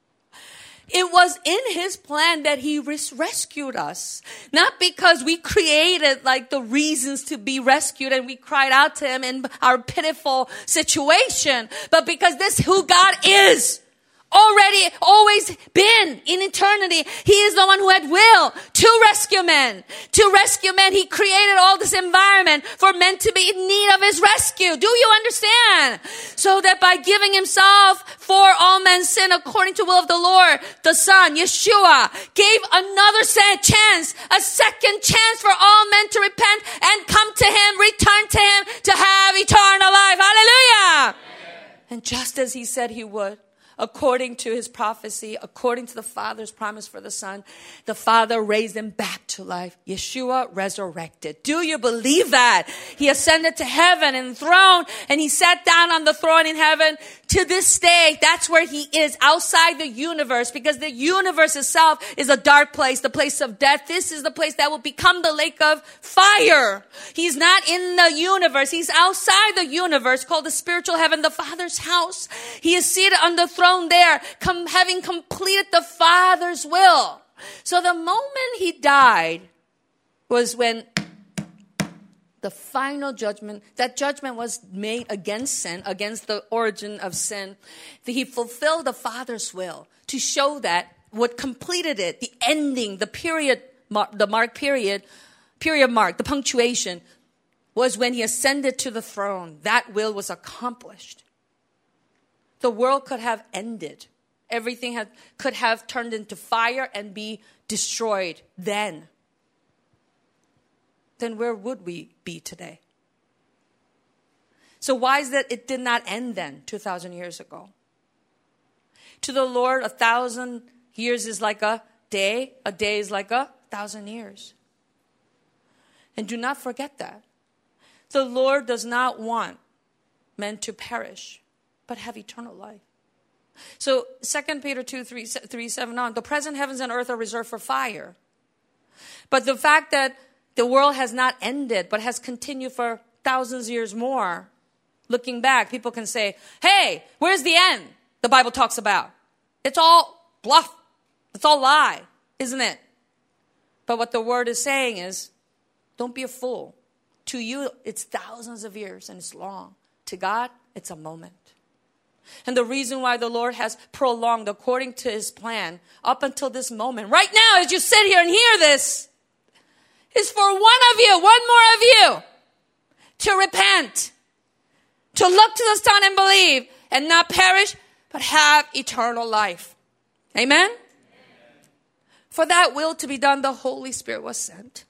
It was in his plan that he res- rescued us. Not because we created like the reasons to be rescued and we cried out to him in our pitiful situation, but because this is who God is. Already, always been in eternity. He is the one who had will to rescue men. To rescue men, he created all this environment for men to be in need of his rescue. Do you understand? So that by giving himself for all men's sin according to will of the Lord, the Son, Yeshua, gave another chance, a second chance for all men to repent and come to him, return to him, to have eternal life. Hallelujah! And just as he said he would, according to his prophecy, according to the Father's promise for the Son, the Father raised him back to life. Yeshua resurrected. Do you believe that? He ascended to heaven and throne, and he sat down on the throne in heaven. To this day, that's where he is, outside the universe, because the universe itself is a dark place, the place of death. This is the place that will become the lake of fire. He's not in the universe. He's outside the universe, called the spiritual heaven, the Father's house. He is seated on the throne there, com- having completed the Father's will. So the moment he died was when the final judgment, that judgment was made against sin, against the origin of sin. He fulfilled the Father's will to show that what completed it, the ending, the period, the mark period, period mark, the punctuation, was when he ascended to the throne. That will was accomplished. The world could have ended. Everything had, could have turned into fire and be destroyed then. Then where would we be today? So why is that it did not end then, two thousand years ago? To the Lord, a thousand years is like a day. A day is like a thousand years. And do not forget that. The Lord does not want men to perish, but have eternal life. So Second Peter two, three, three, seven on, the present heavens and earth are reserved for fire. But the fact that the world has not ended, but has continued for thousands of years more. Looking back, people can say, hey, where's the end the Bible talks about? It's all bluff. It's all lie, isn't it? But what the word is saying is, don't be a fool. To you, it's thousands of years and it's long. To God, it's a moment. And the reason why the Lord has prolonged according to his plan up until this moment, right now as you sit here and hear this, is for one of you, one more of you, to repent, to look to the Son and believe, and not perish, but have eternal life. Amen? Amen? For that will to be done, the Holy Spirit was sent.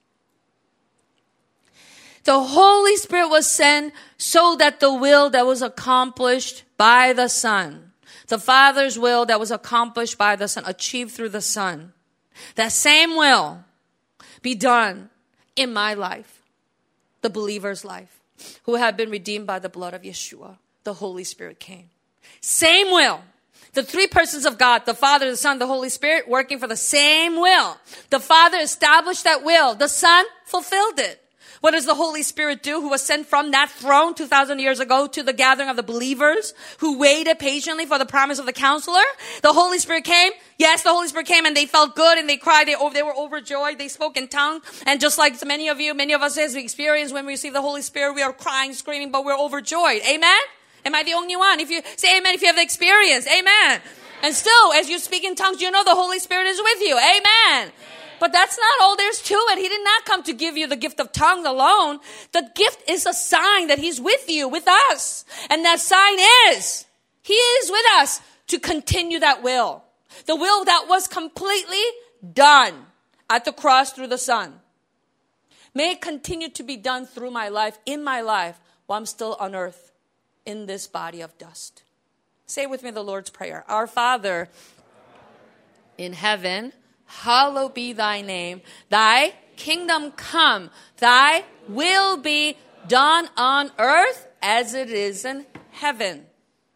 The Holy Spirit was sent so that the will that was accomplished by the Son, the Father's will that was accomplished by the Son, achieved through the Son, that same will be done in my life, the believer's life, who have been redeemed by the blood of Yeshua. The Holy Spirit came. Same will. The three persons of God, the Father, the Son, the Holy Spirit, working for the same will. The Father established that will. The Son fulfilled it. What does the Holy Spirit do, who was sent from that throne two thousand years ago to the gathering of the believers who waited patiently for the promise of the counselor? The Holy Spirit came. Yes, the Holy Spirit came and they felt good and they cried. They, they were overjoyed. They spoke in tongues. And just like many of you, many of us as we experience when we receive the Holy Spirit, we are crying, screaming, but we're overjoyed. Amen? Am I the only one? If you say amen, if you have the experience, amen. And still, as you speak in tongues, you know the Holy Spirit is with you. Amen. But that's not all there's to it. He did not come to give you the gift of tongues alone. The gift is a sign that he's with you, with us. And that sign is, he is with us to continue that will. The will that was completely done at the cross through the Son. May it continue to be done through my life, in my life, while I'm still on earth, in this body of dust. Say with me the Lord's Prayer. Our Father in heaven, hallowed be thy name. Thy kingdom come. Thy will be done on earth as it is in heaven.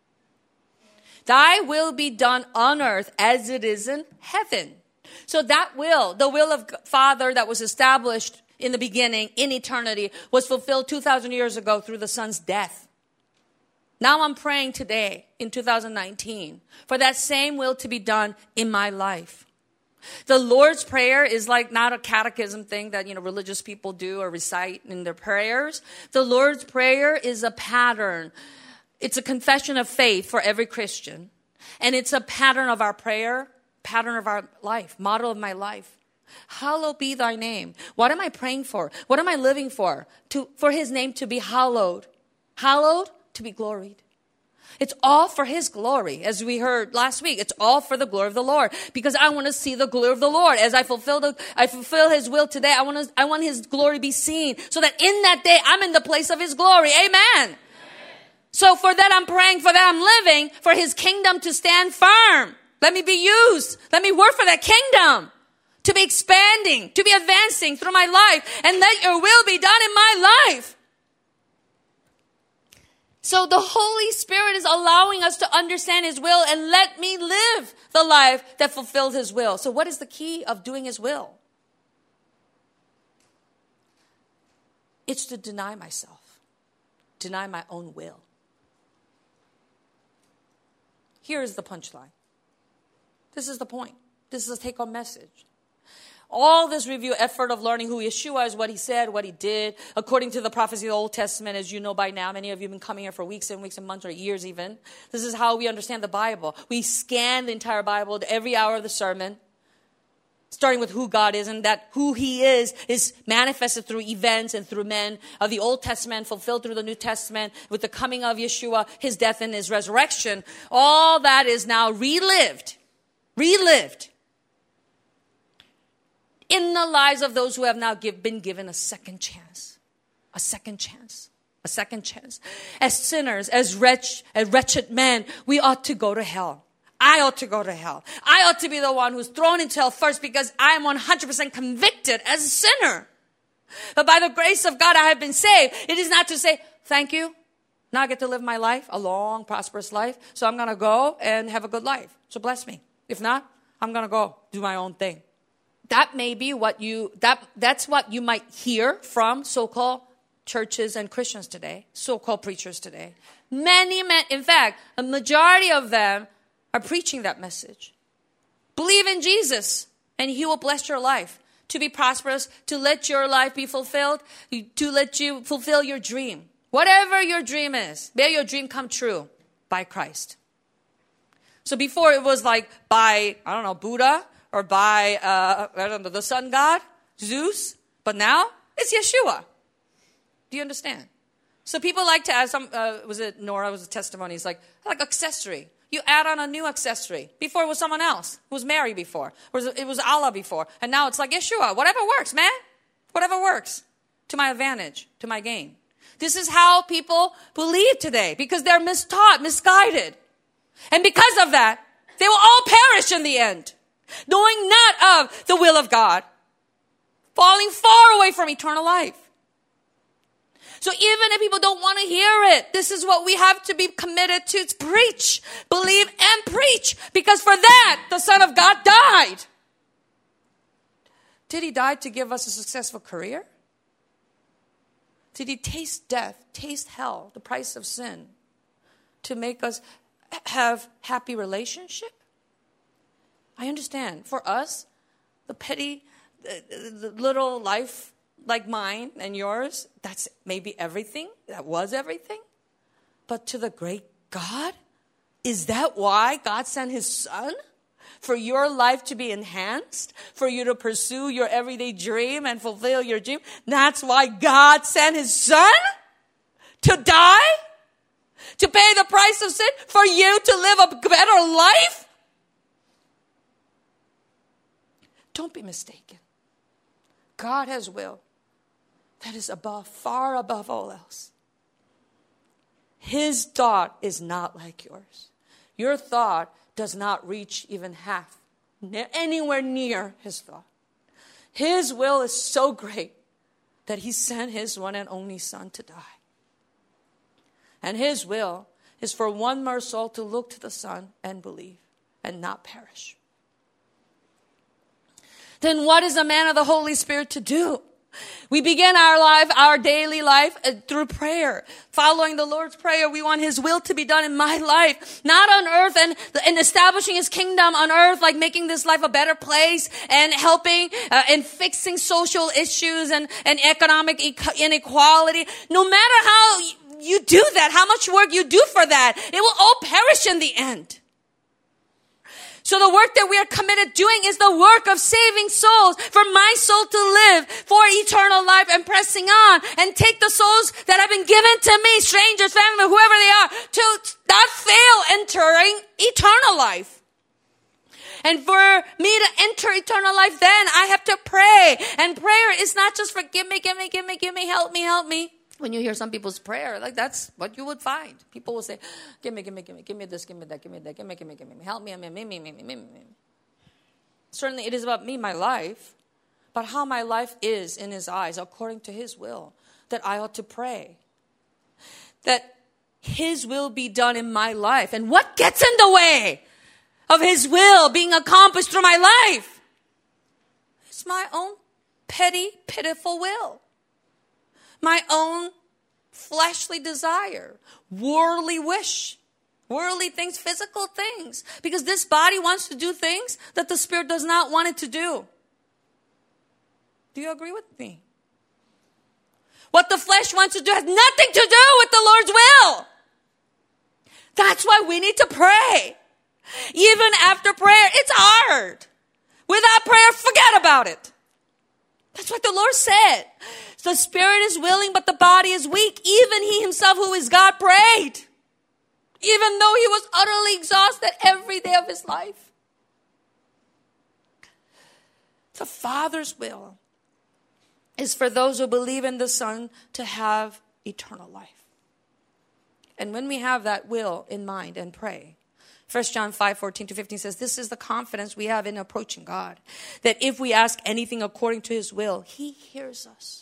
Thy will be done on earth as it is in heaven. So that will, the will of Father that was established in the beginning, in eternity, was fulfilled two thousand years ago through the Son's death. Now I'm praying today, in two thousand nineteen, for that same will to be done in my life. The Lord's Prayer is like not a catechism thing that, you know, religious people do or recite in their prayers. The Lord's Prayer is a pattern. It's a confession of faith for every Christian. And it's a pattern of our prayer, pattern of our life, model of my life. Hallowed be thy name. What am I praying for? What am I living for? To, for his name to be hallowed. Hallowed, to be gloried. It's all for his glory. As we heard last week, it's all for the glory of the Lord. Because I want to see the glory of the Lord. As I fulfill the, I fulfill his will today, I want to, I want his glory to be seen. So that in that day, I'm in the place of his glory. Amen. Amen. So for that I'm praying, for that I'm living, for his kingdom to stand firm. Let me be used. Let me work for that kingdom. To be expanding, to be advancing through my life. And let your will be done in my life. So the Holy Spirit is allowing us to understand his will and let me live the life that fulfills his will. So what is the key of doing his will? It's to deny myself. Deny my own will. Here is the punchline. This is the point. This is a take-home message. All this review effort of learning who Yeshua is, what he said, what he did, according to the prophecy of the Old Testament, as you know by now, many of you have been coming here for weeks and weeks and months or years even. This is how we understand the Bible. We scan the entire Bible every hour of the sermon, starting with who God is, and that who he is is manifested through events and through men of the Old Testament, fulfilled through the New Testament, with the coming of Yeshua, his death and his resurrection. All that is now relived, relived in the lives of those who have now give, been given a second chance. A second chance. A second chance. As sinners, as, wretch, as wretched men, we ought to go to hell. I ought to go to hell. I ought to be the one who's thrown into hell first because I am one hundred percent convicted as a sinner. But by the grace of God, I have been saved. It is not to say, thank you. Now I get to live my life, a long, prosperous life. So I'm going to go and have a good life. So bless me. If not, I'm going to go do my own thing. That may be what you, that, that's what you might hear from so-called churches and Christians today, so-called preachers today. Many, many, in fact, a majority of them are preaching that message. Believe in Jesus and he will bless your life. To be prosperous, to let your life be fulfilled, to let you fulfill your dream. Whatever your dream is, may your dream come true by Christ. So before it was like by, I don't know, Buddha, or by, uh, I don't know, the sun god, Zeus. But now, it's Yeshua. Do you understand? So people like to add some, uh, was it Nora, was a testimony. It's like, like accessory. You add on a new accessory. Before it was someone else. It was Mary before. Or it was Allah before. And now it's like Yeshua. Whatever works, man. Whatever works. To my advantage. To my gain. This is how people believe today. Because they're mistaught, misguided. And because of that, they will all perish in the end. Knowing not of the will of God. Falling far away from eternal life. So even if people don't want to hear it, this is what we have to be committed to. It's preach, believe, and preach. Because for that, the Son of God died. Did he die to give us a successful career? Did he taste death, taste hell, the price of sin, to make us have happy relationship? I understand. For us, the petty, the, the little life like mine and yours, that's maybe everything. That was everything. But to the great God, is that why God sent his son? For your life to be enhanced? For you to pursue your everyday dream and fulfill your dream? That's why God sent his son? To die? To pay the price of sin? For you to live a better life? Don't be mistaken. God has will that is above, far above all else. His thought is not like yours. Your thought does not reach even half, anywhere near his thought. His will is so great that he sent his one and only son to die. And his will is for one more soul to look to the Son and believe and not perish. Then what is a man of the Holy Spirit to do? We begin our life, our daily life uh, through prayer. Following the Lord's Prayer, we want his will to be done in my life. Not on earth and, and establishing his kingdom on earth, like making this life a better place and helping uh, and fixing social issues and, and economic e- inequality. No matter how you do that, how much work you do for that, it will all perish in the end. So the work that we are committed doing is the work of saving souls, for my soul to live for eternal life and pressing on and take the souls that have been given to me, strangers, family, whoever they are, to not fail entering eternal life. And for me to enter eternal life, then I have to pray. And prayer is not just for give me, give me, give me, give me, help me, help me. When you hear some people's prayer, like that's what you would find. People will say, give me, give me, give me, give me this, give me that, give me that, give me, give me, give me, help me, me, me, me, me, me, me, me. Certainly it is about me, my life, but how my life is in his eyes, according to his will, that I ought to pray. That his will be done in my life. And what gets in the way of his will being accomplished through my life? It's my own petty, pitiful will. My own fleshly desire, worldly wish, worldly things, physical things. Because this body wants to do things that the Spirit does not want it to do. Do you agree with me? What the flesh wants to do has nothing to do with the Lord's will. That's why we need to pray. Even after prayer, it's hard. Without prayer, forget about it. That's what the Lord said. The spirit is willing, but the body is weak. Even he himself, who is God, prayed. Even though he was utterly exhausted every day of his life. The Father's will is for those who believe in the Son to have eternal life. And when we have that will in mind and pray, First John five, fourteen to fifteen says, this is the confidence we have in approaching God. That if we ask anything according to his will, he hears us.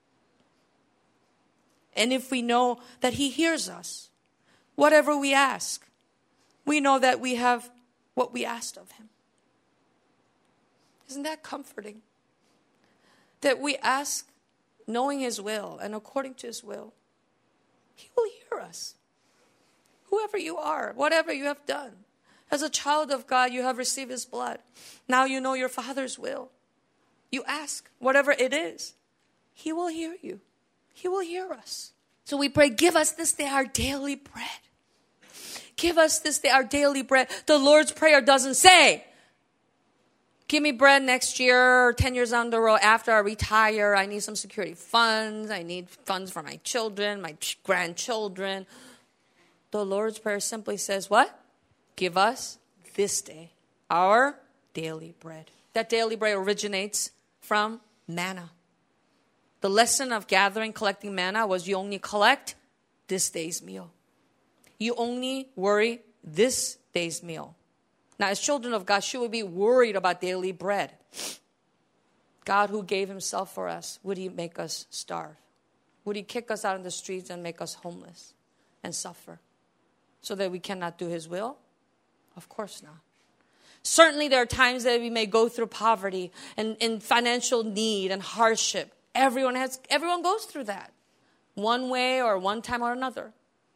And if we know that he hears us, whatever we ask, we know that we have what we asked of him. Isn't that comforting? That we ask knowing his will and according to his will, he will hear us. Whoever you are, whatever you have done. As a child of God, you have received his blood. Now you know your Father's will. You ask whatever it is. He will hear you. He will hear us. So we pray, give us this day our daily bread. Give us this day our daily bread. The Lord's Prayer doesn't say, give me bread next year, ten years down the road after I retire. I need some security funds. I need funds for my children, my grandchildren. The Lord's Prayer simply says what? Give us this day our daily bread. That daily bread originates from manna. The lesson of gathering, collecting manna was you only collect this day's meal. You only worry this day's meal. Now, as children of God, should we be worried about daily bread? God who gave himself for us, would he make us starve? Would he kick us out in the streets and make us homeless and suffer so that we cannot do his will? Of course not. Certainly there are times that we may go through poverty and, and financial need and hardship. Everyone has, everyone goes through that one way or one time or another.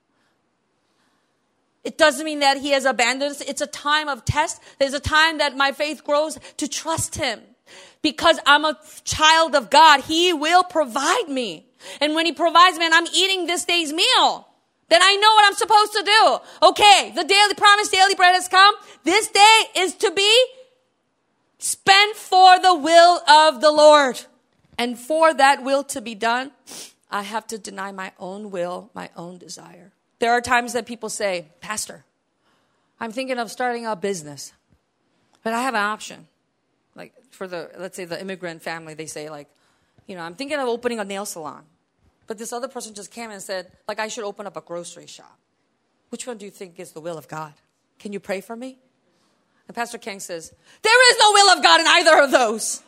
It doesn't mean that he has abandoned us. It's a time of test. There's a time that my faith grows to trust him. Because I'm a child of God, he will provide me. And when he provides me and I'm eating this day's meal, then I know what I'm supposed to do. Okay, the daily promised daily bread has come. This day is to be spent for the will of the Lord. And for that will to be done, I have to deny my own will, my own desire. There are times that people say, Pastor, I'm thinking of starting a business, but I have an option. Like for the, let's say the immigrant family, they say like, you know, I'm thinking of opening a nail salon. But this other person just came and said, like, I should open up a grocery shop. Which one do you think is the will of God? Can you pray for me? And Pastor King says, there is no will of God in either of those.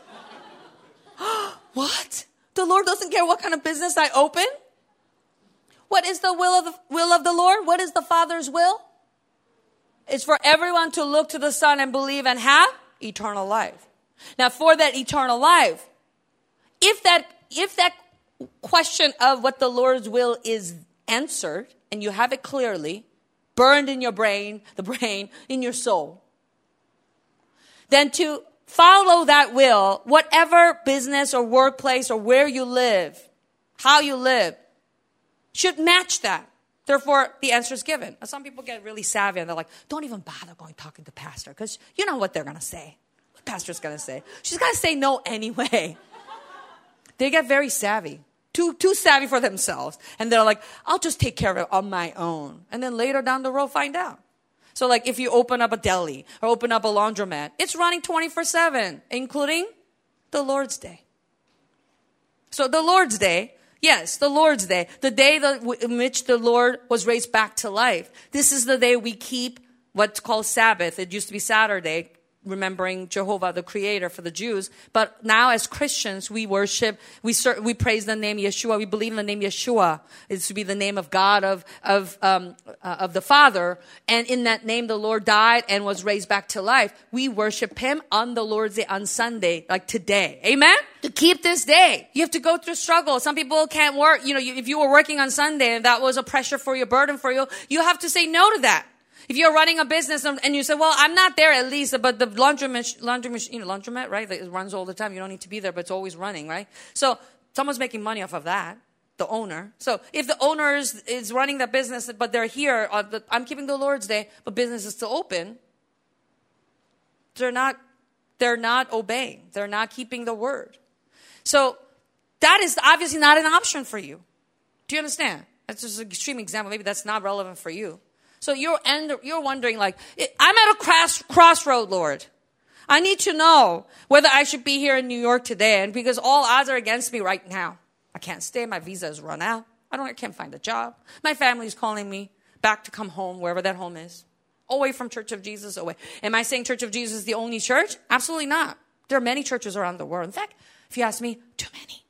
What? The Lord doesn't care what kind of business I open? What is the will of the will of the Lord? What is the Father's will? It's for everyone to look to the Son and believe and have eternal life. Now, for that eternal life, if that if that question of what the Lord's will is answered, and you have it clearly, burned in your brain, the brain, in your soul, then to follow that will, whatever business or workplace or where you live, how you live, should match that. Therefore, the answer is given. Now, some people get really savvy and they're like, don't even bother going talking to pastor because you know what they're going to say. What pastor's going to say? She's going to say no anyway. They get very savvy. Too, too savvy for themselves. And they're like, I'll just take care of it on my own. And then later down the road, find out. So like if you open up a deli or open up a laundromat, it's running twenty-four seven, including the Lord's Day. So the Lord's Day, Yes, the Lord's Day, the day that, in which the Lord was raised back to life. This is the day we keep what's called Sabbath. It used to be Saturday, remembering Jehovah, the Creator for the Jews. But now as Christians, we worship, we ser- we praise the name Yeshua. We believe in the name Yeshua. It's to be the name of God, of of um, uh, of the Father. And in that name, the Lord died and was raised back to life. We worship Him on the Lord's Day, on Sunday, like today. Amen? To keep this day, you have to go through struggle. Some people can't work. You know, you, if you were working on Sunday and that was a pressure for you, a burden for you, you have to say no to that. If you're running a business and you say, well, I'm not there at least, but the laundromat, laundromat, you know, laundromat, right? It runs all the time. You don't need to be there, but it's always running, right? So someone's making money off of that, the owner. So if the owner is, is running the business, but they're here, uh, the, I'm keeping the Lord's Day, but business is still open, they're not, they're not obeying. They're not keeping the word. So that is obviously not an option for you. Do you understand? That's just an extreme example. Maybe that's not relevant for you. So you're end, you're wondering like, I'm at a cross, crossroad, Lord. I need to know whether I should be here in New York today, and because all odds are against me right now. I can't stay. My visa has run out. I don't. I can't find a job. My family's calling me back to come home, wherever that home is, away from Church of Jesus. Away. Am I saying Church of Jesus is the only church? Absolutely not. There are many churches around the world. In fact, if you ask me, too many.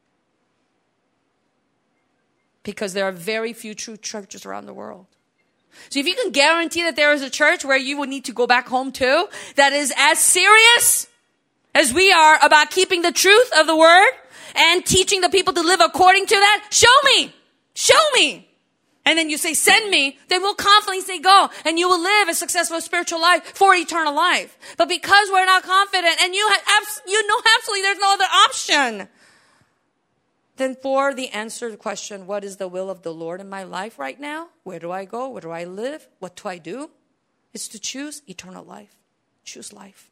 Because there are very few true churches around the world. So if you can guarantee that there is a church where you would need to go back home to, that is as serious as we are about keeping the truth of the word and teaching the people to live according to that, show me, show me. And then you say, send me, then we'll confidently say go, and you will live a successful spiritual life for eternal life. But because we're not confident, and you have, you know absolutely there's no other option, then for the answer to the question, what is the will of the Lord in my life right now? Where do I go? Where do I live? What do I do? It's to choose eternal life. Choose life.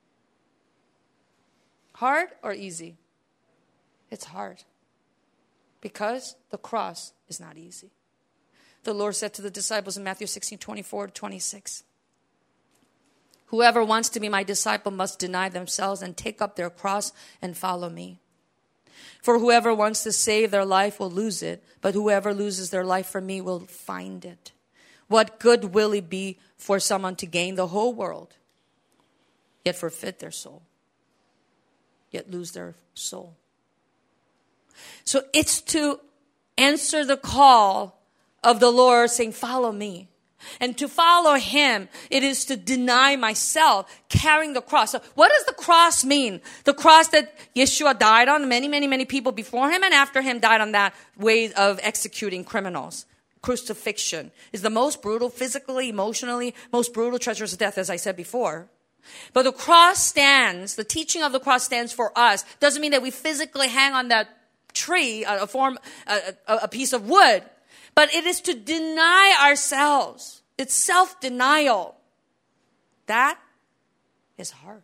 Hard or easy? It's hard. Because the cross is not easy. The Lord said to the disciples in Matthew sixteen, twenty-four to twenty-six, whoever wants to be my disciple must deny themselves and take up their cross and follow me. For whoever wants to save their life will lose it, but whoever loses their life for me will find it. What good will it be for someone to gain the whole world, yet forfeit their soul, yet lose their soul? So it's to answer the call of the Lord saying, follow me. And to follow him, it is to deny myself, carrying the cross. So what does the cross mean? The cross that Yeshua died on, many, many, many people before him and after him died on that way of executing criminals. Crucifixion is the most brutal, physically, emotionally, most brutal, treacherous death, as I said before. But the cross stands, the teaching of the cross stands for us. Doesn't mean that we physically hang on that tree, a form, a, a piece of wood. But it is to deny ourselves. It's self-denial. That is hard.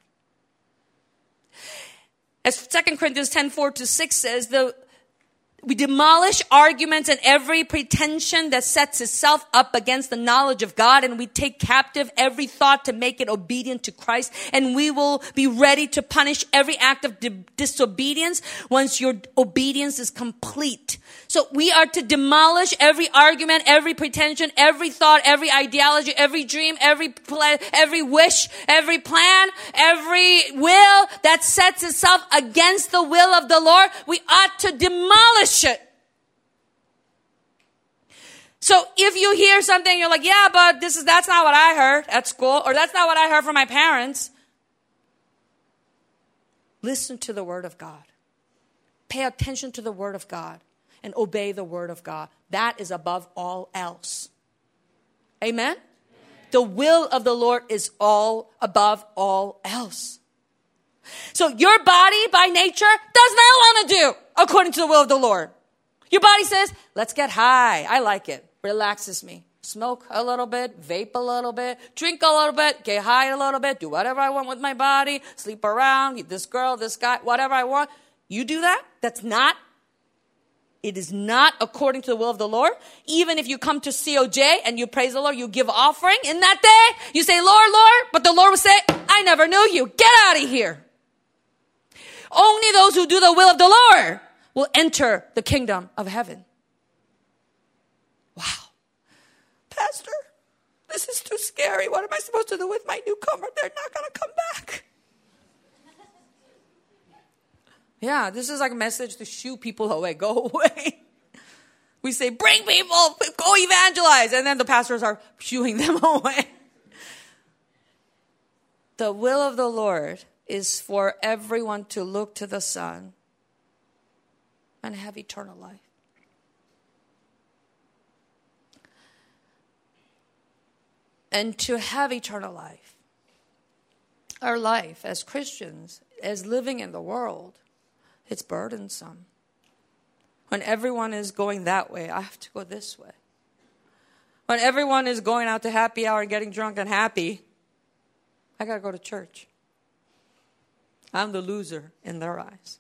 As Second Corinthians ten, four to six says, the, we demolish arguments and every pretension that sets itself up against the knowledge of God, and we take captive every thought to make it obedient to Christ, and we will be ready to punish every act of di- disobedience once your obedience is complete. So we are to demolish every argument, every pretension, every thought, every ideology, every dream, every plan, every wish, every plan, every will that sets itself against the will of the Lord. We ought to demolish it. So if you hear something, you're like, yeah, but this is, that's not what I heard at school, or that's not what I heard from my parents. Listen to the word of God. Pay attention to the word of God and obey the word of God. That is above all else. Amen? The will of the Lord is all above all else. So your body by nature does not want to do according to the will of the Lord. Your body says, let's get high. I like it. Relaxes me. Smoke a little bit, vape a little bit, drink a little bit, get high a little bit, do whatever I want with my body, sleep around, this girl, this guy, whatever I want. You do that? That's not, it is not according to the will of the Lord. Even if you come to C O J and you praise the Lord, you give offering in that day, you say, Lord, Lord, but the Lord will say, I never knew you. Get out of here. Only those who do the will of the Lord will enter the kingdom of heaven. Wow. Pastor, this is too scary. What am I supposed to do with my newcomer? They're not going to come back. Yeah, this is like a message to shoo people away. Go away. We say, bring people, go evangelize. And then the pastors are shooing them away. The will of the Lord is for everyone to look to the Son and have eternal life. And to have eternal life. Our life as Christians, as living in the world, it's burdensome. When everyone is going that way, I have to go this way. When everyone is going out to happy hour and getting drunk and happy, I got to go to church. I'm the loser in their eyes.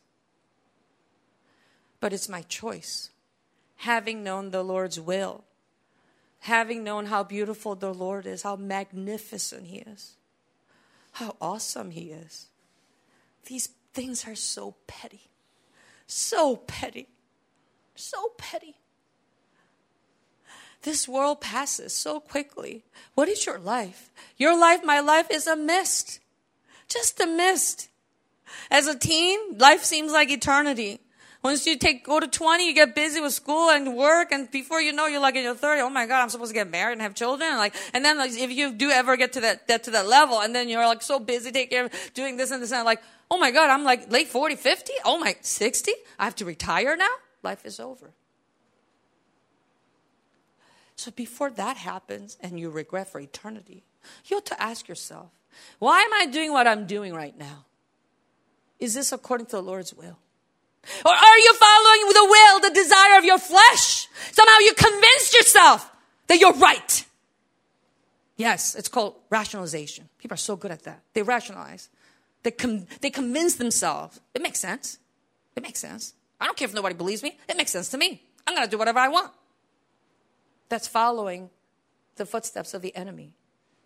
But it's my choice. Having known the Lord's will, having known how beautiful the Lord is, how magnificent He is, how awesome He is. These things are so petty. So petty. So petty. This world passes so quickly. What is your life? Your life, my life, is a mist. Just a mist. As a teen, life seems like eternity. Once you take go to twenty, you get busy with school and work, and before you know, you're like in your thirty. Oh my God, I'm supposed to get married and have children, and like, and then like, if you do ever get to that, that to that level, and then you're like so busy taking care of doing this and this, and like, oh my God, I'm like late forty, fifty. Oh my, sixty. I have to retire now. Life is over. So before that happens, and you regret for eternity, you have to ask yourself, why am I doing what I'm doing right now? Is this according to the Lord's will? Or are you following the will, the desire of your flesh? Somehow you convinced yourself that you're right. Yes, it's called rationalization. People are so good at that. They rationalize. They com- they convince themselves. It makes sense. It makes sense. I don't care if nobody believes me. It makes sense to me. I'm going to do whatever I want. That's following the footsteps of the enemy.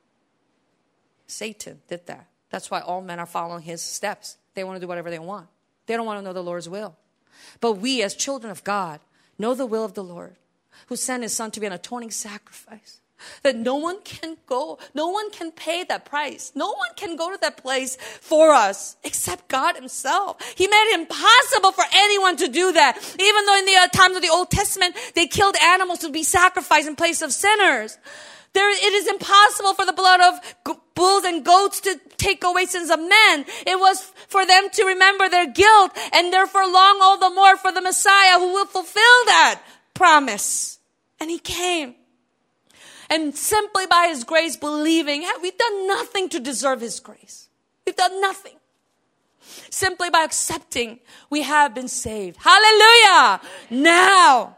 Satan did that. That's why all men are following his steps. They want to do whatever they want. They don't want to know the Lord's will. But we, as children of God, know the will of the Lord, who sent His Son to be an atoning sacrifice. That no one can go, no one can pay that price. No one can go to that place for us except God Himself. He made it impossible for anyone to do that. Even though in the uh, times of the Old Testament, they killed animals to be sacrificed in place of sinners. There, it is impossible for the blood of bulls and goats to take away sins of men. It was for them to remember their guilt, and therefore long all the more for the Messiah who will fulfill that promise. And He came. And simply by His grace, believing, we've done nothing to deserve His grace. We've done nothing. Simply by accepting, we have been saved. Hallelujah! Now,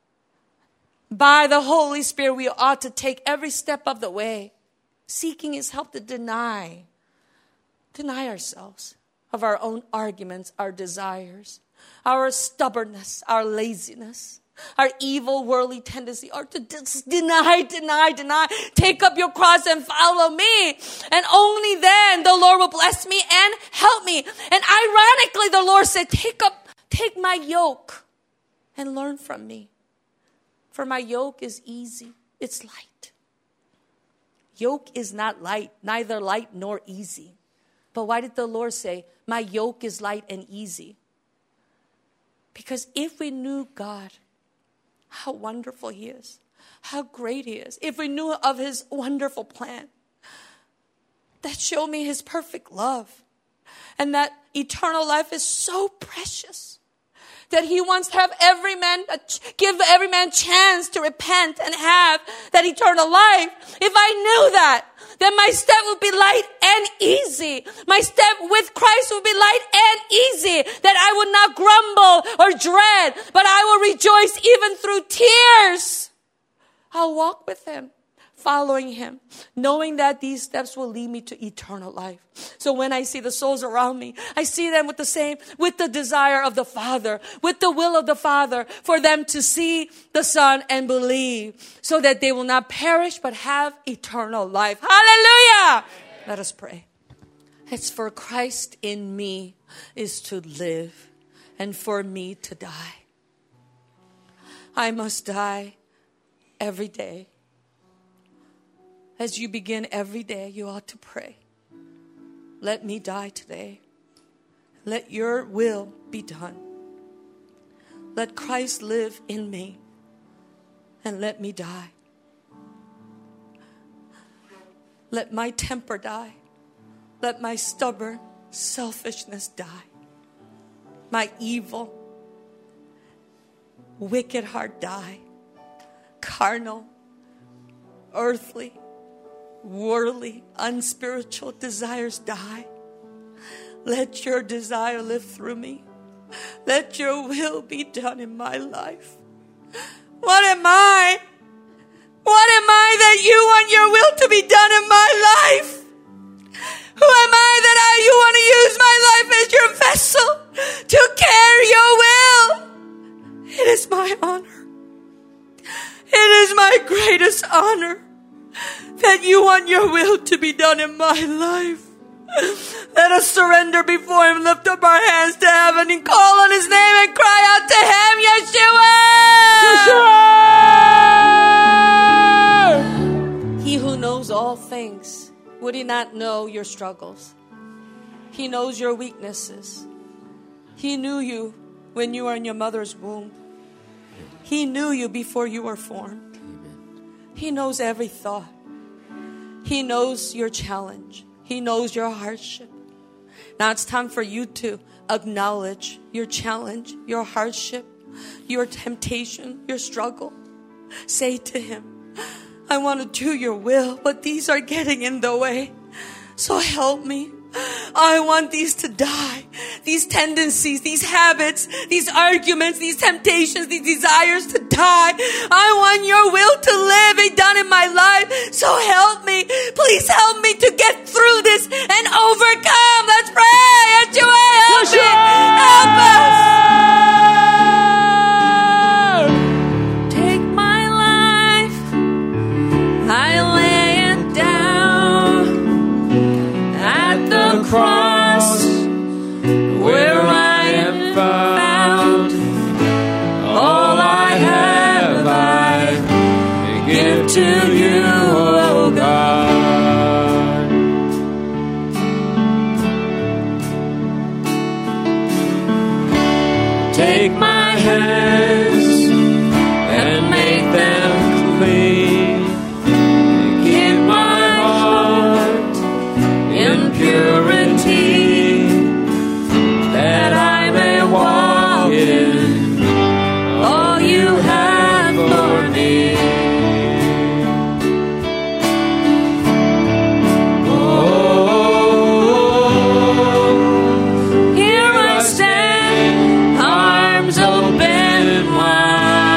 by the Holy Spirit, we ought to take every step of the way, seeking His help to deny, deny ourselves of our own arguments, our desires, our stubbornness, our laziness, our evil worldly tendency, or to just deny, deny, deny. Take up your cross and follow me. And only then the Lord will bless me and help me. And ironically, the Lord said, take up, take my yoke and learn from me. For my yoke is easy. It's light. Yoke is not light, neither light nor easy. But why did the Lord say, my yoke is light and easy? Because if we knew God, how wonderful He is, how great He is, if we knew of His wonderful plan, that showed me His perfect love, and that eternal life is so precious, that He wants to have every man, give every man chance to repent and have that eternal life. If I knew that, then my step would be light and easy. My step with Christ would be light and easy. That I would not grumble or dread, but I will rejoice even through tears. I'll walk with Him, following Him, knowing that these steps will lead me to eternal life. So when I see the souls around me, I see them with the same, with the desire of the Father, with the will of the Father, for them to see the Son and believe, so that they will not perish, but have eternal life. Hallelujah! Amen. Let us pray. It's for Christ in me is to live, and for me to die. I must die every day. As you begin every day, you ought to pray. Let me die today. Let your will be done. Let Christ live in me, and let me die. Let my temper die. Let my stubborn selfishness die. My evil, wicked heart die. Carnal, earthly, worldly, unspiritual desires die. Let your desire live through me. Let your will be done in my life. What am I? What am I that you want your will to be done in my life? Who am I that I, you want to use my life as your vessel to carry your will? It is my honor. It is my greatest honor that you want your will to be done in my life. Let us surrender before him, lift up our hands to heaven and call on his name and cry out to him, Yeshua! Yeshua! He who knows all things, would he not know your struggles? He knows your weaknesses. He knew you when you were in your mother's womb. He knew you before you were formed. He knows every thought. He knows your challenge. He knows your hardship. Now it's time for you to acknowledge your challenge, your hardship, your temptation, your struggle. Say to him, I want to do your will, but these are getting in the way. So help me. I want these to die. These tendencies, these habits, these arguments, these temptations, these desires to die. I want your will to live and done in my life. So help me. Please help me to get through this and overcome. Let's pray. Yeshua, help me. Help us. Take my life. I lay it down at the cross where I am found. All I have I give to you, oh God. Take my hands and make them clean. Keep my heart in purity, that I may walk in all you have for me. Oh, here I stand, arms open wide.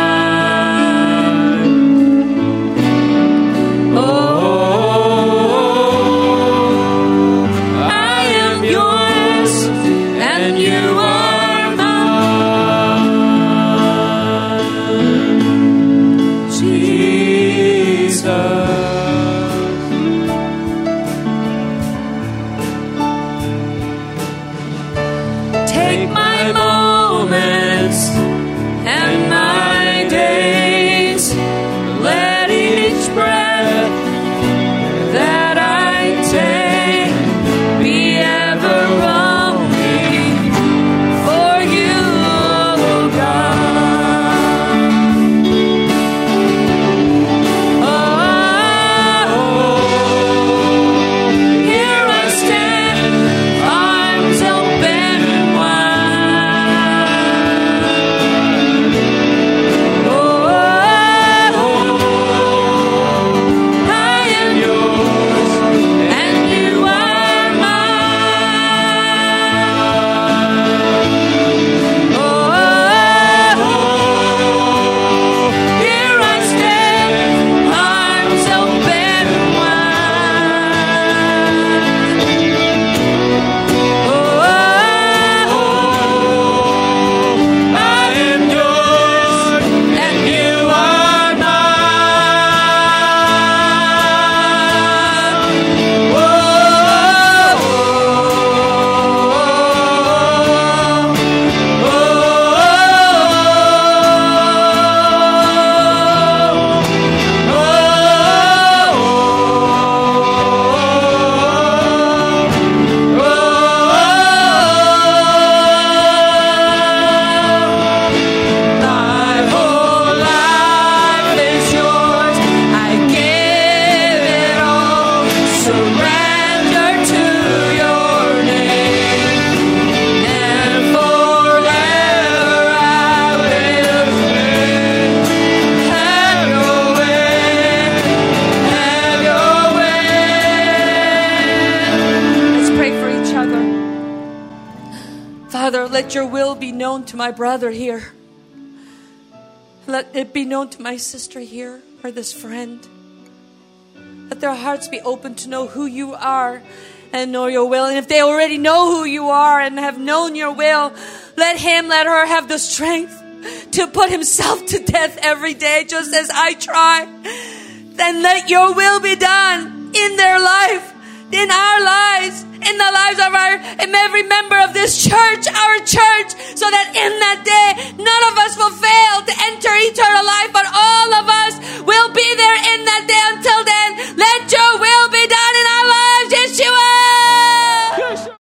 Father, let your will be known to my brother here. Let it be known to my sister here or this friend. Let their hearts be open to know who you are and know your will. And if they already know who you are and have known your will, let him, let her have the strength to put himself to death every day, just as I try. Then let your will be done in their life, in our lives, in the lives of our, and every member of this church, our church.